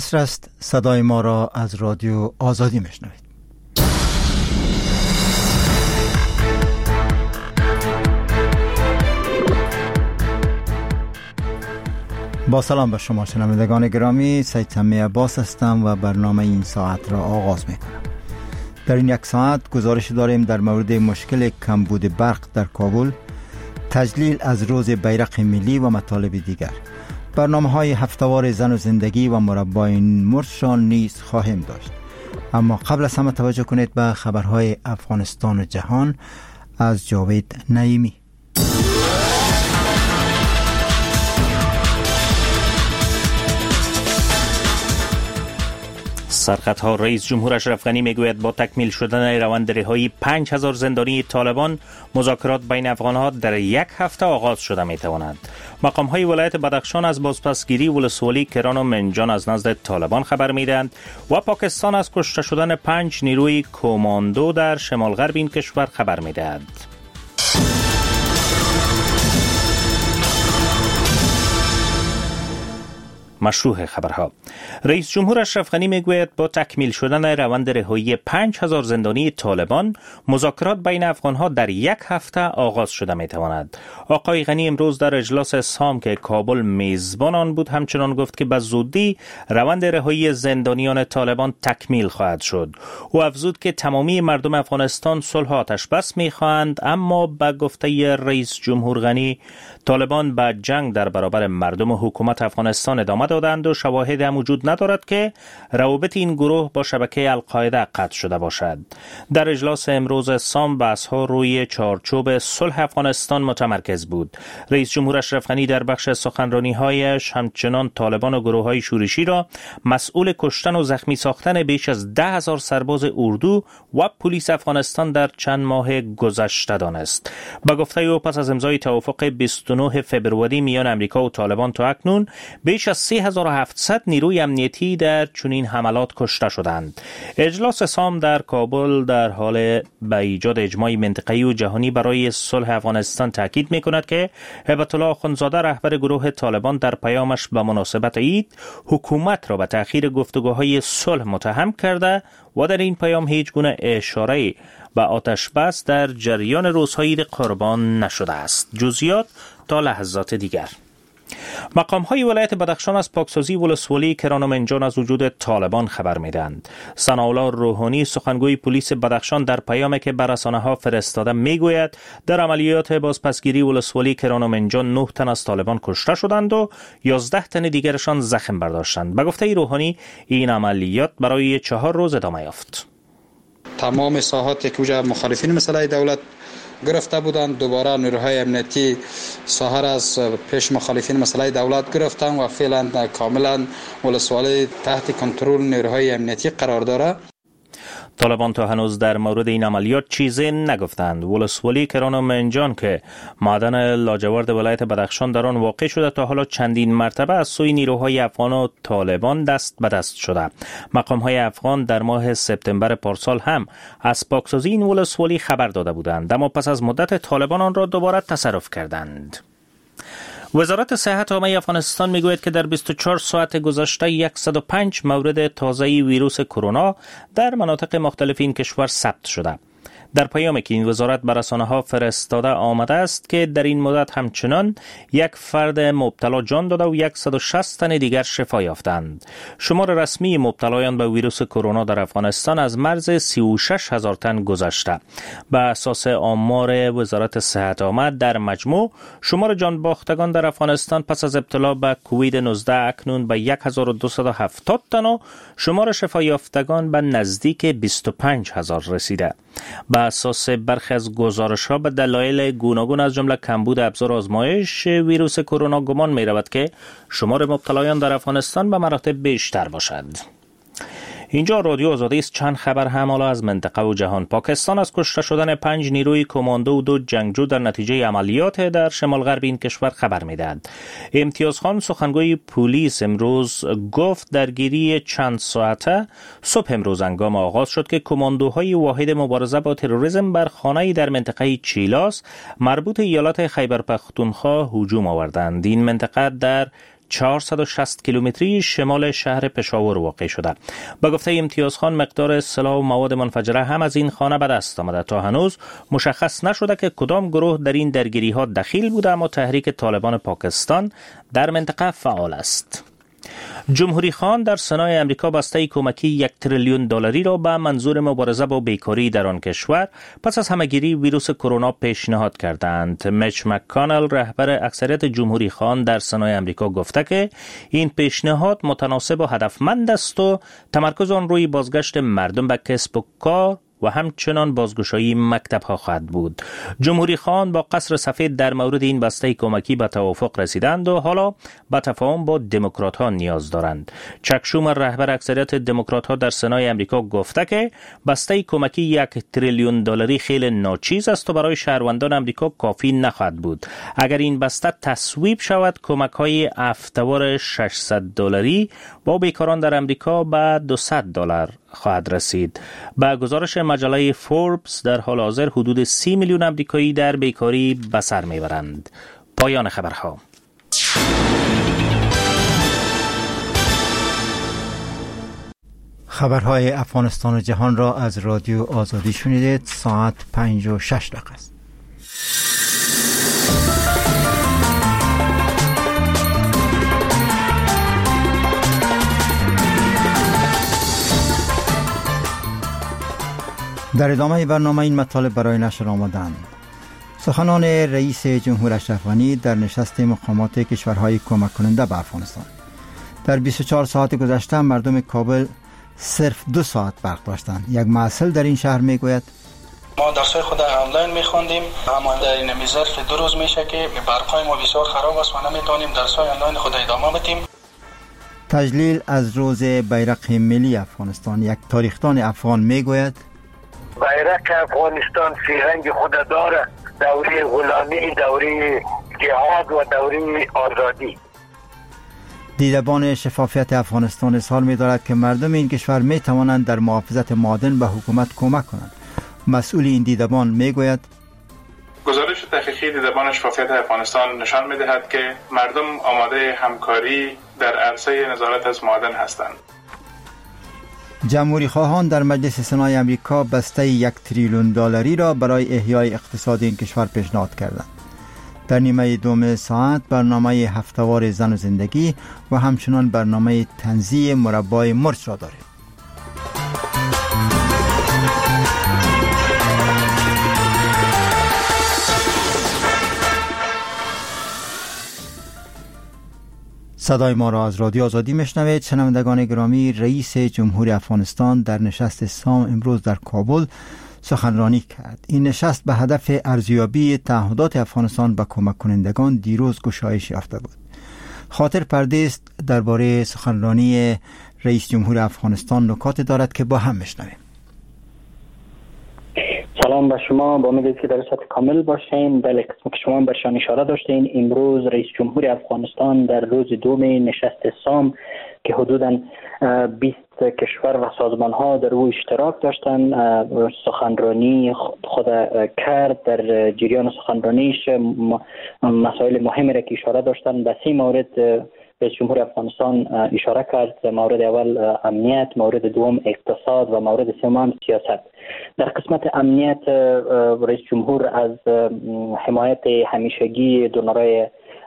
است صدای ما را از رادیو آزادی میشنوید. با سلام به شما شنوندگان گرامی، سید سمی عباس هستم و برنامه این ساعت را آغاز میکنم. در این یک ساعت گزارش داریم در مورد مشکل کمبود برق در کابل، تجلیل از روز بیرق ملی و مطالب دیگر. برنامه‌های هفته‌وار زن و زندگی و مربای مرشان نیز خواهیم داشت. اما قبل از همه توجه کنید به خبرهای افغانستان و جهان از جاوید نعیمی. سرخطها رئیس جمهور اشرف غنی میگوید با تکمیل شدن روند رهایی 5000 زندانی طالبان مذاکرات بین افغانها در یک هفته آغاز شده میتواند. مقام‌های ولایت بدخشان از بازپسگیری ولسوالی کران و منجان از نزد طالبان خبر میدهند و پاکستان از کشته شدن 5 نیروی کماندو در شمال غرب این کشور خبر میدهد. مشروع خبرها. رئیس جمهور اشرف غنی میگوید با تکمیل شدن روند رهایی 5000 زندانی طالبان مذاکرات بین افغانها در یک هفته آغاز شده میتواند. آقای غنی امروز در اجلاس سام که کابل میزبان آن بود همچنان گفت که به زودی روند رهایی زندانیان طالبان تکمیل خواهد شد. او افزود که تمامی مردم افغانستان صلح و آتش‌بس میخواهند، اما به گفته رئیس جمهور غنی طالبان به جنگ در برابر مردم و حکومت افغانستان ادامه دادند و شواهد هم وجود ندارد که روابط این گروه با شبکه القاعده قطع شده باشد. در اجلاس امروز سام بحث‌ها روی چارچوب صلح افغانستان متمرکز بود. رئیس جمهور اشرف غنی در بخش سخنرانی‌هایش همچنان طالبان و گروه‌های شورشی را مسئول کشتن و زخمی ساختن بیش از 10,000 سرباز اردو و پلیس افغانستان در چند ماه گذشته دانست. با گفته او پس از امضای توافق 29 فبروری میان امریکا و طالبان تا اکنون بیش از 3700 نیروی امنیتی در چنین حملات کشته شدند. اجلاس سام در کابل در حال به ایجاد اجماع منطقه‌ای و جهانی برای صلح افغانستان تاکید می‌کند که هیبت الله آخوندزاده رهبر گروه طالبان در پیامش به مناسبت عید حکومت را به تأخیر گفتگوهای صلح متهم کرده و در این پیام هیچ گونه اشاره‌ای به آتش بس در جریان روزهای عید قربان نشده است. جزئیات تا لحظات دیگر. مقام‌های ولایت بدخشان از پاکسازی ولسوالی کران و منجان از وجود طالبان خبر می‌دهند. ثناءالله روحانی سخنگوی پلیس بدخشان در پیامی که بر رسانه‌ها فرستاده میگوید در عملیات بازپسگیری ولسوالی کران و منجان 9 تن از طالبان کشته شدند و 11 تن دیگرشان زخم برداشتند. به گفته روحانی این عملیات برای 4 روز ادامه یافت. تمام ساحاتی که مخالفین مسئله دولت گرفته بودند دوباره نیروهای امنیتی ساحه از پیش مخالفین مسئله دولت گرفتند و فعلا کاملا ولسوالی تحت کنترل نیروهای امنیتی قرار دارد. طالبان تا هنوز در مورد این عملیات چیزی نگفتند. ولسوالی کران و منجان که معدن لاجورد ولایت بدخشان در آن واقع شده تا حالا چندین مرتبه از سوی نیروهای افغان و طالبان دست به دست شده. مقام‌های افغان در ماه سپتامبر پارسال هم از پاکسازی این ولسوالی خبر داده بودند، اما پس از مدت طالبان آن را دوباره تصرف کردند. وزارت صحت عامه افغانستان میگوید که در 24 ساعت گذشته 105 مورد تازه ویروس کرونا در مناطق مختلف این کشور ثبت شده. در پیامی که این وزارت بر رسانه‌ها فرستاده آمده است که در این مدت همچنان یک فرد مبتلا جان داده و 160 تن دیگر شفا یافتند. شمار رسمی مبتلایان به ویروس کرونا در افغانستان از مرز 36,000 تن گذشته. به اساس آمار وزارت صحت عامه در مجموع شمار جان باختگان در افغانستان پس از ابتلا به کووید 19 اکنون به 1270 تن و شمار شفا یافتگان به نزدیک 25,000 رسیده. به اساس برخی از گزارش‌ها به دلایل گوناگون از جمله کمبود ابزار آزمایش ویروس کرونا گمان می‌رود که شمار مبتلایان در افغانستان به مراتب بیشتر باشد. اینجا رادیو آزادی است. چند خبر هم حالا از منطقه و جهان. پاکستان از کشته شدن 5 نیروی کماندو و 2 جنگجو در نتیجه عملیات در شمال غرب این کشور خبر می‌دهد. امتیاز خان سخنگوی پلیس امروز گفت درگیری چند ساعته صبح امروز هنگام آغاز شد که کماندوهای واحد مبارزه با تروریسم بر خانه‌ای در منطقه چیلاس مربوط ایالت خیبر پختونخوا هجوم آوردند. این منطقه در 460 کیلومتری شمال شهر پشاور واقع شده. با گفته امتیاز خان مقدار سلاح و مواد منفجره هم از این خانه به دست آمده. تا هنوز مشخص نشده که کدام گروه در این درگیری ها دخیل بوده، اما تحریک طالبان پاکستان در منطقه فعال است. جمهوری خان در سنای امریکا بسته کمکی 1 تریلیون دلاری را به منظور مبارزه با بیکاری در آن کشور پس از همهگیری ویروس کرونا پیشنهاد کردند. میچ مک‌کانل رهبر اکثریت جمهوری خان در سنای امریکا گفته که این پیشنهاد متناسب و هدفمند است و تمرکز آن روی بازگشت مردم به کسب و کار و همچنان بازگشایی مکتب ها خواهد بود. جمهوری خان با قصر سفید در مورد این بسته کمکی به توافق رسیدند و حالا به تفاهم با دموکرات ها نیاز دارند. چک شومر رهبر اکثریت دموکرات ها در سنای امریکا گفته که بسته کمکی 1 تریلیون دلاری خیلی ناچیز است و برای شهروندان امریکا کافی نخواهد بود. اگر این بسته تصویب شود، کمک های هفته‌وار 600 دلاری با بیکاران در امریکا به 200 دلار خواهد رسید. با گزارش مجله فوربس در حال حاضر حدود 30 میلیون امریکایی در بیکاری به سر میبرند. پایان خبرها. خبرهای افغانستان و جهان را از رادیو آزادی شنیدید. ساعت 5:06 است. در ادامه برنامه این مطالب برای نشر آمدند. سخنان رئیس جمهور اشرف غنی در نشست مقامات کشورهای کمک کننده به افغانستان. در 24 ساعت گذشته مردم کابل صرف 2 ساعت برق داشتند. یک مسئول در این شهر میگوید ما درسای خود آنلاین میخوندیم، اما در این ظرف 2 روز میشه که برقای ما بسیار خراب است و نمیتونیم درسای آنلاین خود ادامه بدیم. تجلیل از روز بیرق ملی افغانستان. یک تاریخدان افغان میگوید بیرق افغانستان فرهنگ خود داره، دوره غلامی، دوره جهاد و دوره آزادی. دیدبان شفافیت افغانستان اظهار می‌دارد که مردم این کشور می‌توانند در محافظت معادن به حکومت کمک کنند. مسئول این دیدبان میگوید گزارش تحقیقی دیدبان شفافیت افغانستان نشان می‌دهد که مردم آماده همکاری در عرصه نظارت از معادن هستند. جمهوری خواهان در مجلس سنای امریکا بسته 1 تریلیون دلاری را برای احیای اقتصاد این کشور پیشنهاد کردند. در نیمه دوم ساعت برنامه هفته‌وار زن و زندگی و همچنان برنامه تنزیه مربای مرچ را داریم. صدای ما را از رادیو آزادی میشنوید. شنوندگان گرامی، رئیس جمهور افغانستان در نشست سام امروز در کابل سخنرانی کرد. این نشست به هدف ارزیابی تعهدات افغانستان به کمک کنندگان دیروز گشایش یافته بود. خاطر پردیس درباره سخنرانی رئیس جمهور افغانستان نکات دارد که با هم میشنویم. سلام به شما، با امید که در سطح کامل باشین. بله، که شما برشان اشاره داشتین، امروز رئیس جمهور افغانستان در روز دوم نشست سام که حدوداً 20 کشور و سازمان ها در او اشتراک داشتن سخنرانی خود کرد. در جریان سخنرانیش مسائل مهمی را که اشاره داشتن به 3 مورد رئیس جمهور افغانستان اشاره کرد. مورد اول امنیت، مورد دوم اقتصاد و مورد سوم سیاست. در قسمت امنیت رئیس جمهور از حمایت همیشگی دونرای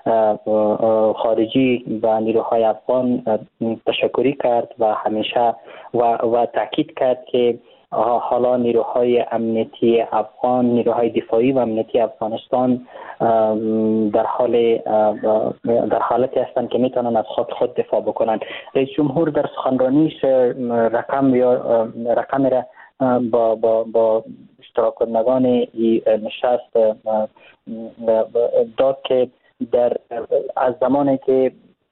خارجی و نیروهای افغان تشکری کرد و همیشه و تاکید کرد که حالا نیروهای امنیتی افغان، نیروهای دفاعی و امنیتی افغانستان در حالتی هستند که میتونن از خود دفاع بکنند. رئیس جمهور در سخنرانیش رقم را با اشتراک کنندگان نشست داد که از زمانی که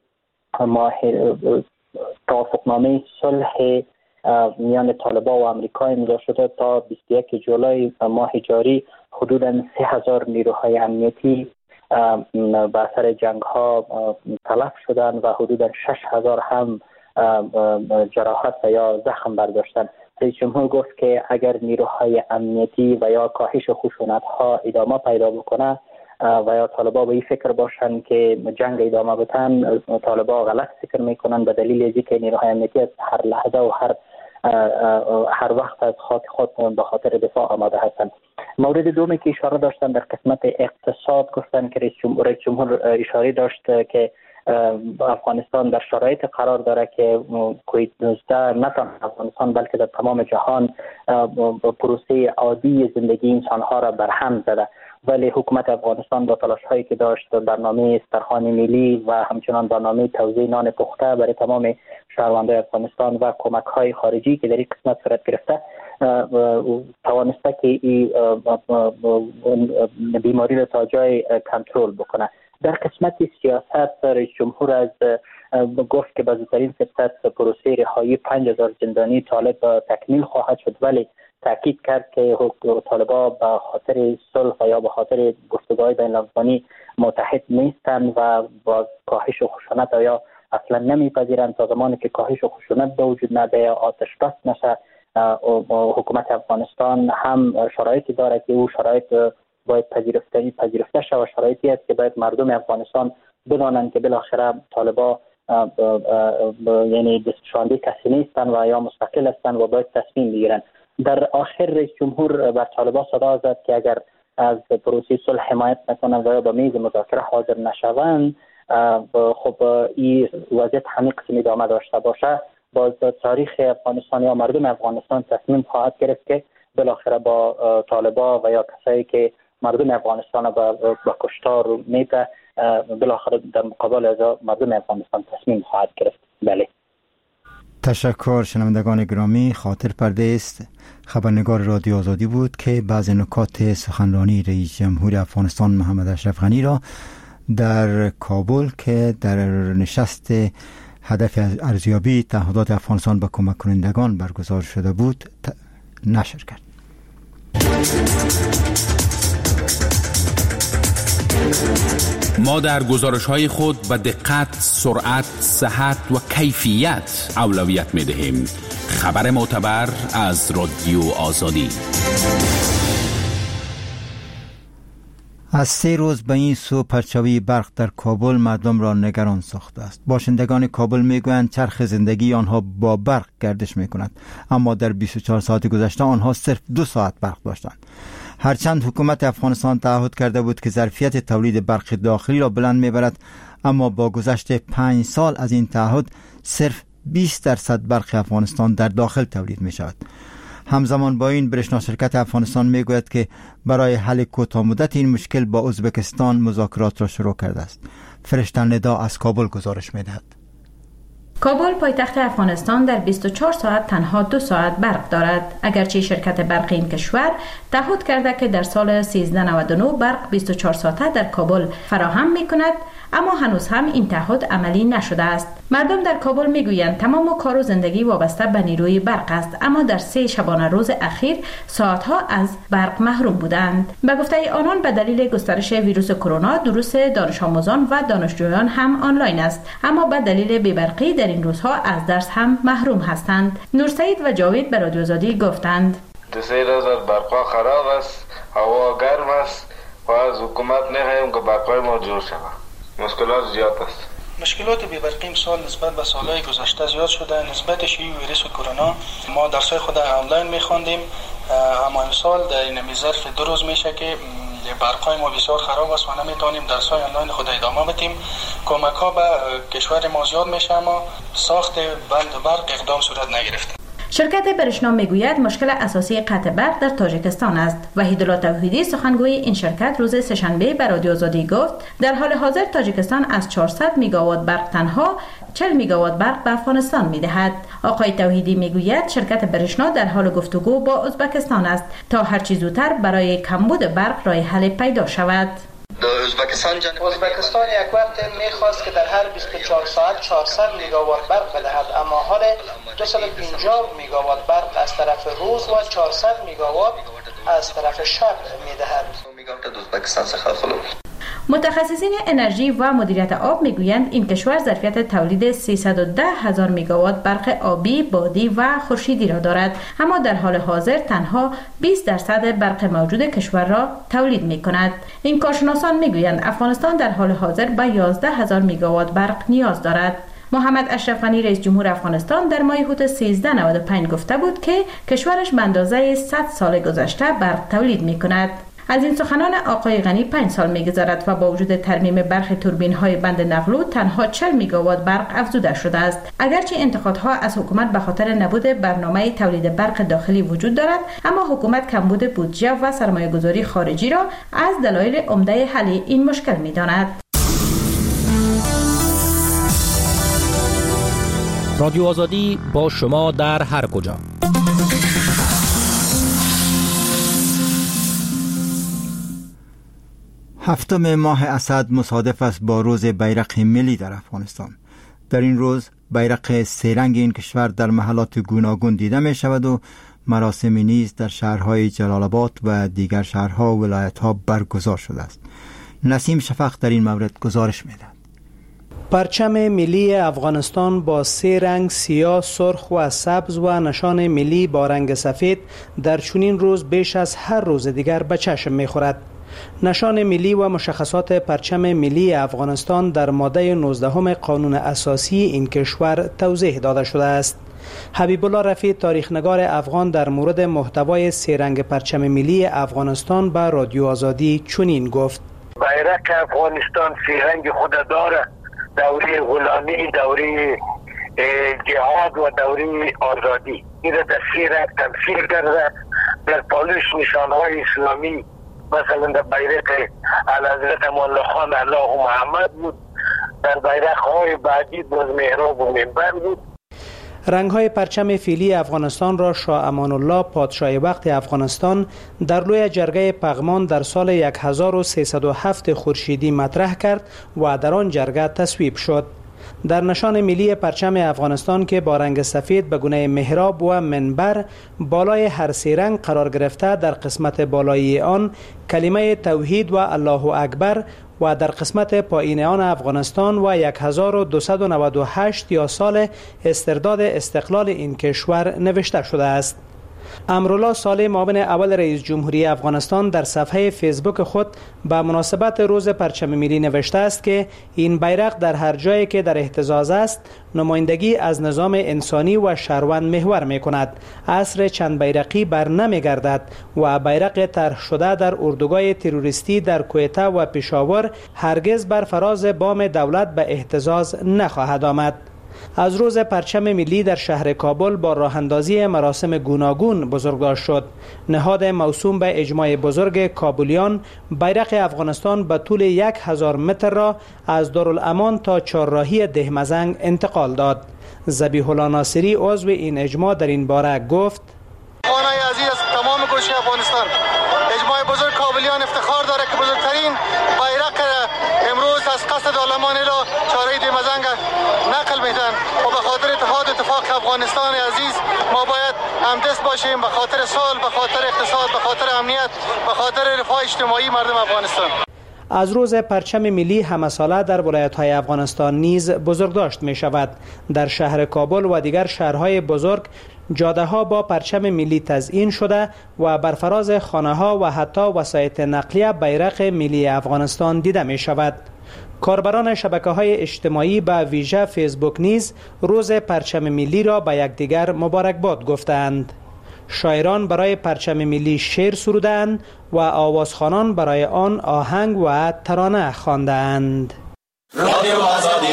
توافقنامه صلح میان طالبان و آمریکا امضا شده تا 21 جولای ماه جاری حدوداً 3000 نیروهای امنیتی به اثر جنگ ها تلف شدند و حدوداً 6000 هم جراحت و یا زخم برداشتند. رئیس جمهور گفت که اگر نیروهای امنیتی و یا کاهش خشونت ها ادامه پیدا بکنه و یا طالبا به این فکر باشن که جنگ ادامه بدن، طالبا غلط فکر میکنن به دلیل از اینکه نیروهای امنیتی هر لحظه و هر وقت از خاک خود به خاطر دفاع آماده هستند. مورد دومی که اشاره داشتن در قسمت اقتصاد گفتن که رئیس جمهور اشاره داشت که افغانستان در شرایط قرار داره که کووید 19 نه تنها افغانستان بلکه در تمام جهان پروسه عادی زندگی انسانها را برهم زده، ولی حکومت افغانستان با تلاش هایی که داشت برنامه استرخان ملی و همچنان برنامه توزیع نان پخته برای تمام شهروندان افغانستان و کمک های خارجی که در این قسمت صورت گرفته توانسته که این بیماری را تا جای کنترل بکنه. در قسمت سیاست رئیس جمهور از گفت که به زودترین فرصت پروسه رهایی 5000 زندانی طالب تکمیل خواهد شد، ولی تاکید کرد که طالبان به خاطر صلح یا به خاطر گفتگوهای بین المللی متحد نیستند و با کاهش و خشونت یا اصلا نمیپذیرند. تا زمانی که کاهش و خشونت به وجود نیاد یا آتش بس نشه، حکومت افغانستان هم شرایطی داره که او شرایط باید پذیرفته شود و شرایطی است که باید مردم افغانستان بدانند که بالاخره طالبان یعنی دستشانده کسی نیستند و یا مستقل هستند و باید تصمیم بگیرند. در آخر رئیس جمهور بر طالبان صدا زد که اگر از پروسه صلح حمایت نکنند و یا به میز مذاکره حاضر نشوند، خب این وضعیت همین قسم ادامه داشته باشه، باز تاریخ افغانستان یا مردم افغانستان تصمیم خواهد گرفت که بالاخره با طالبان و یا کسایی که مردم افغانستان با کشتار میده بالاخره در مقابل از مردم افغانستان تصمیم خواهد گرفت. بله. تشکر. شنوندگان گرامی، خاطر پرده است خبرنگار رادیو آزادی بود که بعض نکات سخنرانی رئیس جمهور افغانستان محمد اشرف غنی را در کابل که در نشست هدف ارزیابی تعهدات افغانستان به کمک کنندگان برگزار شده بود نشر کرد. ما در گزارش‌های خود به دقت، سرعت، صحت و کیفیت اولویت می‌دهیم. خبر معتبر از رادیو آزادی. از 3 روز به این سو پرچاوی برق در کابل مردم را نگران ساخته است. باشندگان کابل میگویند چرخ زندگی آنها با برق گردش میکند، اما در 24 ساعت گذشته آنها صرف 2 ساعت برق داشتند. هرچند حکومت افغانستان تعهد کرده بود که ظرفیت تولید برق داخلی را بلند میبرد، اما با گذشت 5 سال از این تعهد صرف 20% برق افغانستان در داخل تولید می شود. همزمان با این برشنا شرکت افغانستان می گوید که برای حل کوتاه مدت این مشکل با ازبکستان مذاکرات را شروع کرده است. فرشتن ندا از کابل گزارش می دهد. کابل پایتخت افغانستان در 24 ساعت تنها 2 ساعت برق دارد، اگرچه شرکت برق این کشور تعهد کرده که در سال 1399 برق 24 ساعته در کابل فراهم می کند، اما هنوز هم این تعهد عملی نشده است. مردم در کابل میگویند تمام کار و زندگی وابسته به نیروی برق است، اما در 3 شبانه روز اخیر ساعتها از برق محروم بودند. به گفته آنان به دلیل گسترش ویروس کرونا دروس دانش آموزان و دانشجویان هم آنلاین است، اما به دلیل بی‌برقی در این روزها از درس هم محروم هستند. نورسعید و جاوید به رادیو آزادی گفتند 2 روز برق خراب است، هوا گرم است و از حکومت نخواهیم که برقای ما جور شود. مشکلات زیاد است. مشکلات بی‌برقی امسال نسبت به سالهای گذشته زیاد شده. نسبت شیوع ویروس کرونا ما درس‌های خود آنلاین می‌خواندیم، اما امسال در این ظرف 2 روز میشه که برقای ما بسیار خراب است و نمیتونیم درس‌های آنلاین خود ادامه بدیم. کمک‌ها به کشور ما زیاد میشه اما ساخت بند برق اقدام صورت نگرفته. شرکت برشنا میگوید مشکل اساسی قطع برق در تاجیکستان است. وحیدالله توحیدی سخنگوی این شرکت روز سه‌شنبه به رادیو آزادی گفت در حال حاضر تاجیکستان از 400 میگاوات برق تنها 40 میگاوات برق به افغانستان میدهد. آقای توحیدی میگوید شرکت برشنا در حال گفتگو با ازبکستان است تا هر چه زودتر برای کمبود برق راه حل پیدا شود. ازبکستان یک وقت میخواست که در هر 24 ساعت 400 میگاوات برق بدهد، اما حال 250 میگاوات برق از طرف روز و 400 میگاوات از طرف شب میدهد. متخصصین انرژی و مدیریت آب میگویند این کشور ظرفیت تولید 310,000 میگاوات برق آبی، بادی و خورشیدی را دارد، اما در حال حاضر تنها 20% برق موجود کشور را تولید می‌کند. این کارشناسان میگویند افغانستان در حال حاضر به 11,000 میگاوات برق نیاز دارد. محمد اشرف غنی رئیس جمهور افغانستان در ماه اوت 1395 گفته بود که کشورش به اندازه 100 سال گذشته برق تولید می‌کند. از این سخنان آقای غنی 5 سال می‌گذرد و با وجود ترمیم برخی توربین‌های بند نقلو تنها 40 میگاوات برق افزوده شده است. اگرچه انتقادها از حکومت به خاطر نبود برنامه تولید برق داخلی وجود دارد، اما حکومت کمبود بودجه و سرمایه‌گذاری خارجی را از دلایل عمده حل این مشکل می‌داند. رادیو آزادی با شما در هر کجا. هفتم ماه اسد مصادف است با روز بیرق ملی در افغانستان. در این روز بیرق سه رنگ این کشور در محلات گوناگون دیده می شود و مراسمی نیز در شهرهای جلال آباد و دیگر شهرها و ولایتها برگزار شده است. نسیم شفق در این مورد گزارش می دهد. پرچم ملی افغانستان با سه رنگ سیاه، سرخ و سبز و نشان ملی با رنگ سفید در چنین روز بیش از هر روز دیگر به چشم می‌خورد. نشان ملی و مشخصات پرچم ملی افغانستان در ماده 19 قانون اساسی این کشور توضیح داده شده است. حبیب الله رفیع تاریخنگار افغان در مورد محتوای سه رنگ پرچم ملی افغانستان به رادیو آزادی چنین گفت: بیرق افغانستان سه رنگ خود داره، دوره غلامی، دوره جهاد و دوره آزادی. این را در سه رنگ تمثیل کرده. در پالوش نشانهای اسلامی مثلا در بیرق اعلیحضرت امان الله خان الله و محمد بود، در بیرق های بعدی باز محراب و منبر بود. رنگ‌های پرچم فیلی افغانستان را شاه امان الله پادشاه وقت افغانستان در لوی جرگه پغمان در سال 1307 خورشیدی مطرح کرد و در آن جرگه تصویب شد. در نشان ملی پرچم افغانستان که با رنگ سفید به گونه محراب و منبر بالای هر سه رنگ قرار گرفته، در قسمت بالایی آن کلمه توحید و الله اکبر و در قسمت پایین آن افغانستان و 1298 یا سال استرداد استقلال این کشور نوشته شده است. امرالله صالح معاون اول رئیس جمهوری افغانستان در صفحه فیسبوک خود به مناسبت روز پرچم ملی نوشته است که این بیرق در هر جایی که در اهتزاز است نمایندگی از نظام انسانی و شهروند محور می کند. عصر چند بیرقی بر نمی گردد و بیرق طرح شده در اردوگاه تروریستی در کویته و پشاور هرگز بر فراز بام دولت به اهتزاز نخواهد آمد. از روز پرچم ملی در شهر کابل با راه اندازی مراسم گوناگون بزرگداشت شد. نهاد موسوم به اجماع بزرگ کابلیان بیرق افغانستان به طول 1000 متر را از دارالامان تا چهارراهی دهمزنگ انتقال داد. ذبیح الله ناصری عضو این اجماع در این باره گفت: خوانای عزیز از تمام گوشه افغانستان، اجماع بزرگ کابلیان افتخار داره که بزرگترین بیرق امروز از قصد دارالامان را چهارراهی دهمزنگ نقل میدن و به خاطر اتفاق افغانستان عزیز ما باید همدست باشیم، به خاطر صلح، به خاطر اقتصاد، به خاطر امنیت، به خاطر رفاه اجتماعی مردم افغانستان. از روز پرچم ملی همه ساله در ولایت‌های افغانستان نیز بزرگداشت می شود. در شهر کابل و دیگر شهرهای بزرگ جاده‌ها با پرچم ملی تزیین شده و بر فراز خانه‌ها و حتی وسایط نقلیه بیرق ملی افغانستان دیده می شود. کاربران شبکه‌های اجتماعی به ویژه فیسبوک نیز روز پرچم ملی را به یکدیگر مبارکباد گفتند. شاعران برای پرچم ملی شعر سرودند و آوازخوانان برای آن آهنگ و ترانه خواندند. رادیو آزادی.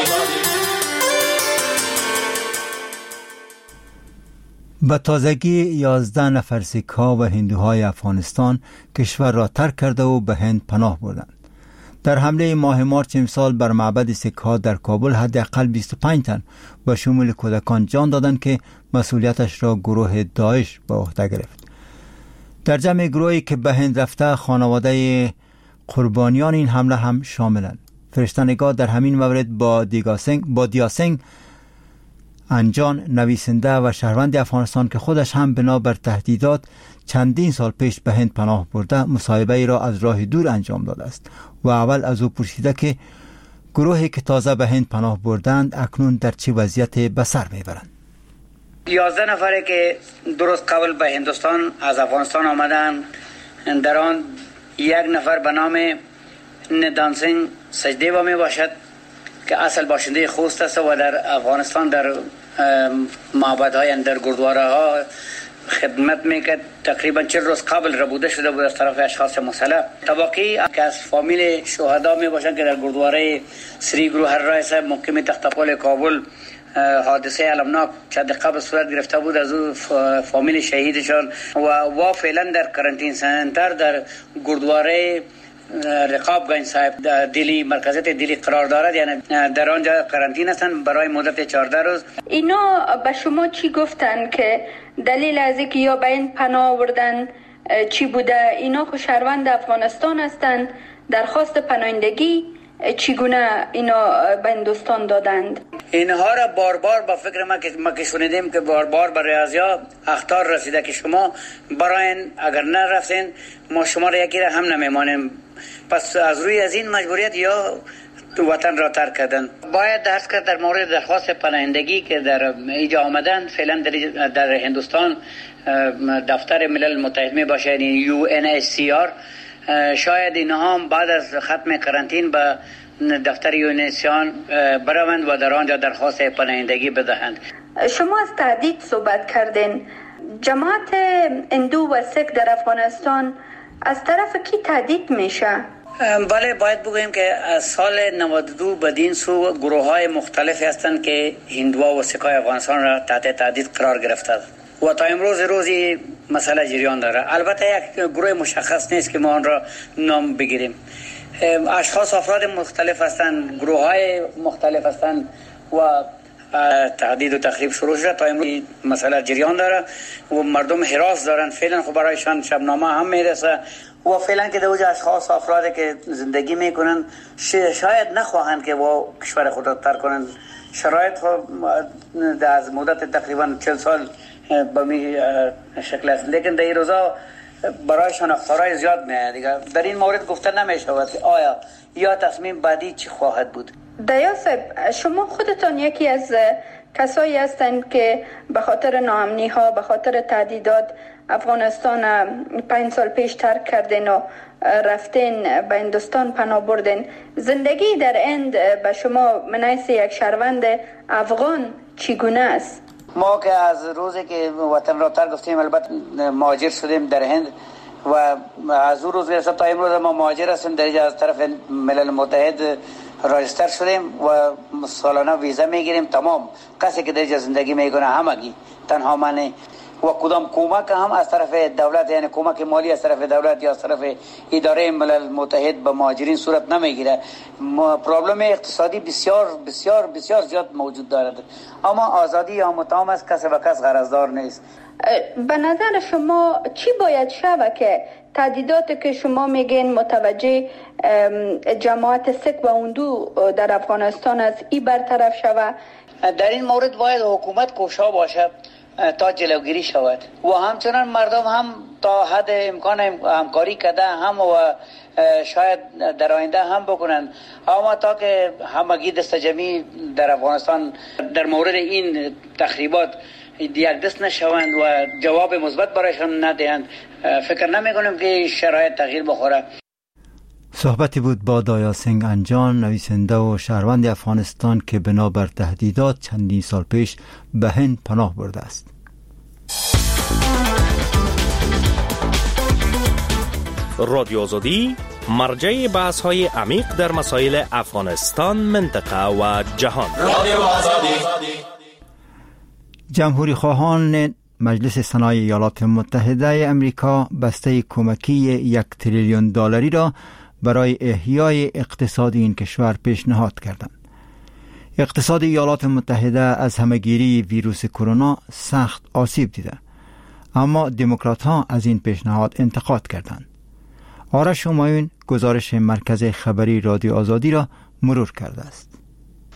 به تازگی 11 نفر سیک‌ها و هندوهای افغانستان کشور را ترک کرده و به هند پناه بردند. در حمله ماه مارچ امسال بر معبد سیک‌ها در کابل حداقل 25 تن و شمول کودکان جان دادند که مسئولیتش را گروه داعش به عهده گرفت. در جمع گروهی که به هند رفته خانواده قربانیان این حمله هم شاملند. فرشته نگاه در همین مورد با دیاسنگ انجان نویسنده و شهروند افغانستان که خودش هم بنابر تهدیدات چندین سال پیش به هند پناه برده مصاحبه ای را از راه دور انجام داده است و اول از او پرسیده که گروهی که تازه به هند پناه بردند اکنون در چه وضعیتی به سر میبرند. 11 نفره که درست قبل به هندوستان از افغانستان آمدند، در آن یک نفر به نام ندان سنگ سجدیوا می باشد که اصل باشنده خوست است و در افغانستان در معبدهای در گردواره ها خدمت میکرد. تقریبا 40 روز قبل ربوده شده بود از طرف اشخاص مسلح. طبقی که از فامیل شهدا می باشند که در گردواره سری گروهر رای صاحب محکم تختپال کابل حادثه علمناک چند قبل صورت گرفته بود، از او فامیل شهیدشان و فعلا در کرانتین سنتر در گردواره رقاب گنج صاحب دلی مرکزیت دلی قرار دارد، یعنی در آنجا کرانتین هستند برای مدت 14 روز. اینا به شما چی گفتن که دلیل از اینکه یا به این پناه آوردن چی بوده؟ اینا خو شهروند افغانستان هستند، درخواست پناهندگی چگونه اینا به هندوستان دادند؟ اینها را بار با فکر ما که شنیدیم که بار به ریاضیا اخطار رسیده که شما برای اگر نرفتین ما شما را یکی را هم نمیمانیم. پس از روی از این مجبوریت یا وطن را ترک کردن. باید درس کرد در مورد درخواست پناهندگی که در اینجا آمدن. فعلا در هندوستان دفتر ملل متحد می باشه، یعنی UNHCR. شاید اینها هم بعد از ختم کرانتین به دفتر یونسیان بروند و در آنجا درخواست پناهندگی بدهند. شما از تهدید صحبت کردین. جماعت هندو و سیک در افغانستان از طرف کی تهدید میشه؟ بله، باید بگوییم که از سال 92 بدین سو گروه های مختلفی هستند که هندوها و سیکای افغانستان را تحت تهدید قرار گرفته و تا امروز روزی مسئله جریان داره. البته یک گروه مشخص نیست که ما آن را نام بگیریم. اشخاص افراد مختلف هستند، گروه های مختلف هستند و تهدید و تخریب شروع شده. تا امروز مسئله جریان داره و مردم هراس دارن. فعلا خب برایشان شبنامه هم میرسه و فعلا که دوجه اشخاص افرادی که زندگی میکنن شاید نخواهند که با کشور خود را ترک کنند. شرایط از مدت تقریبا 40 سال به می شکل است، لیکن در این روزا برایشان اخطارهای زیاد میاد دیگه. در این مورد گفته نمیشود که آیا یا تصمیم بعدی چی خواهد بود. دیا صاحب، شما خودتان یکی از کسایی هستند که به خاطر ناامنی ها، به خاطر تهدیدات افغانستان 5 سال پیش ترک کردین و رفتین به هندوستان پناه بردین. زندگی در هند به شما منیس یک شهروند افغان چگونه است؟ ما که از روزی که وطن را ترک گفتیم البته مهاجر شدیم در هند و از اون روز تا امروز ما مهاجر هستیم. در اینجا از طرف ملل متحد راجستر شدیم و سالانه ویزا میگیریم. تمام کسی که در اینجا زندگی میکنه همگی تنها منه و کدام کمک هم از طرف دولت، یعنی کمک مالی از طرف دولت یا از طرف اداره ملل متحد به مهاجرین صورت نمیگیره. پرابلم اقتصادی بسیار بسیار بسیار زیاد موجود دارد، اما آزادی یا متام است، کس و کس غرضدار نیست. به نظر شما چی باید شود که تهدیدات که شما میگین متوجه جماعت سیک و هندو در افغانستان از این برطرف شود؟ در این مورد باید حکومت کوشا باشد تا جلوگیری شود و همچنان مردم هم تا حد امکان همکاری کرده هم و شاید در آینده هم بکنن، اما تا که همگی دست جمعی در افغانستان در مورد این تخریبات یک دست نشوند و جواب مثبت برایشان ندهند، فکر نمی کنم که شرایط تغییر بخوره. صحبتی بود با دایا سنگ انجان، نویسنده و شهروند افغانستان که بنابر تهدیدات چندین سال پیش به هند پناه برده است. رادیو آزادی مرجع بحث های عمیق در مسائل افغانستان، منطقه و جهان. رادیو آزادی. جمهوری خواهان مجلس سنای ایالات متحده امریکا بسته کمکی 1 تریلیون دلاری را برای احیای اقتصاد این کشور پیشنهاد کردند. اقتصاد ایالات متحده از همهگیری ویروس کرونا سخت آسیب دیده، اما دموکرات ها از این پیشنهاد انتقاد کردند. آرش همایون گزارش مرکز خبری رادیو آزادی را مرور کرده است.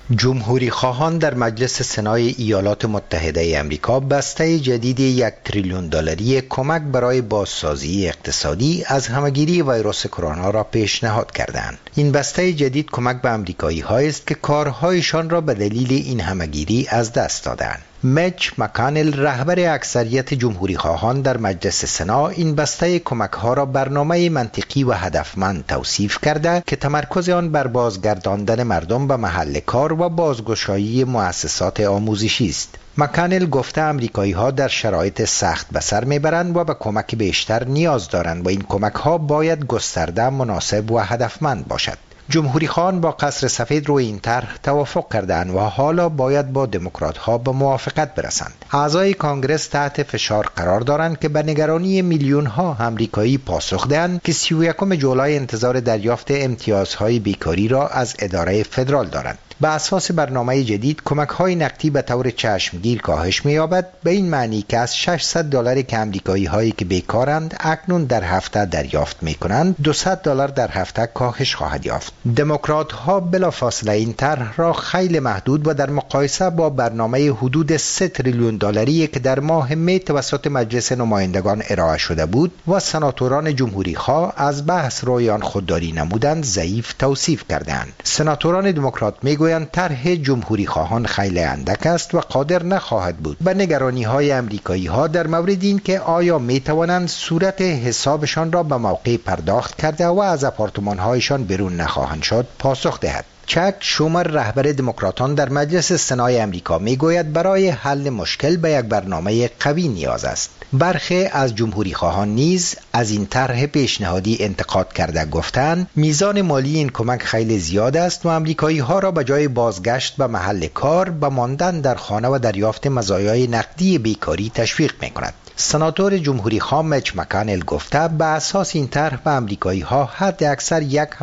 جمهوری خواهان در مجلس سنای ایالات متحده امریکا بسته جدید 1 تریلیون دلاری کمک برای بازسازی اقتصادی از همهگیری ویروس کرونا را پیشنهاد کردند. این بسته جدید کمک به امریکایی هایی است که کارهایشان را به دلیل این همهگیری از دست دادند. میچ مکانل رهبر اکثریت جمهوری خواهان در مجلس سنا این بسته کمک ها را برنامه منطقی و هدفمند توصیف کرده که تمرکز آن بر بازگرداندن مردم به محل کار و بازگشایی مؤسسات آموزشی است. مکانل گفته امریکایی ها در شرایط سخت به سر میبرند و به کمک بیشتر نیاز دارند و این کمک ها باید گسترده، مناسب و هدفمند باشد. جمهوری خواهان با قصر سفید روی این طرح توافق کردند و حالا باید با دموکرات ها به موافقت برسند. اعضای کانگرس تحت فشار قرار دارند که به نگرانی میلیون ها امریکایی پاسخ دهند که 31 جولای انتظار دریافت امتیازهای بیکاری را از اداره فدرال دارند. به اساس برنامه جدید کمک‌های نقدی به طور چشمگیر کاهش می‌یابد، به این معنی که از $600 که امریکایی‌هایی که بیکارند اکنون در هفته دریافت می‌کنند، $200 در هفته کاهش خواهد یافت. دموکرات‌ها بلافاصله این طرح را خیلی محدود و در مقایسه با برنامه حدود 3 تریلیون دلاری که در ماه می توسط مجلس نمایندگان ارائه شده بود و سناتوران جمهوری‌خواه از بحث روی آن خودداری نمودند، ضعیف توصیف کردند. سناتوران دموکرات میگویند طرح جمهوری خواهان خیلی اندک است و قادر نخواهد بود به نگرانی های امریکایی ها در مورد این که آیا می توانند صورت حسابشان را به موقع پرداخت کرده و از آپارتمان هایشان بیرون نخواهند شد پاسخ دهد. چک شومر رهبر دموکراتان در مجلس سنای امریکا میگوید برای حل مشکل به یک برنامه قوی نیاز است. برخی از جمهوری خواهان نیز از این طرح پیشنهادی انتقاد کرده گفتند میزان مالی این کمک خیلی زیاد است و امریکایی ها را به جای بازگشت به محل کار به ماندن در خانه و دریافت مزایای نقدی بیکاری تشویق میکند. سناتور جمهوری خواه میچ مکانل گفته به اساس این طرح به امریکایی ها حد اکثر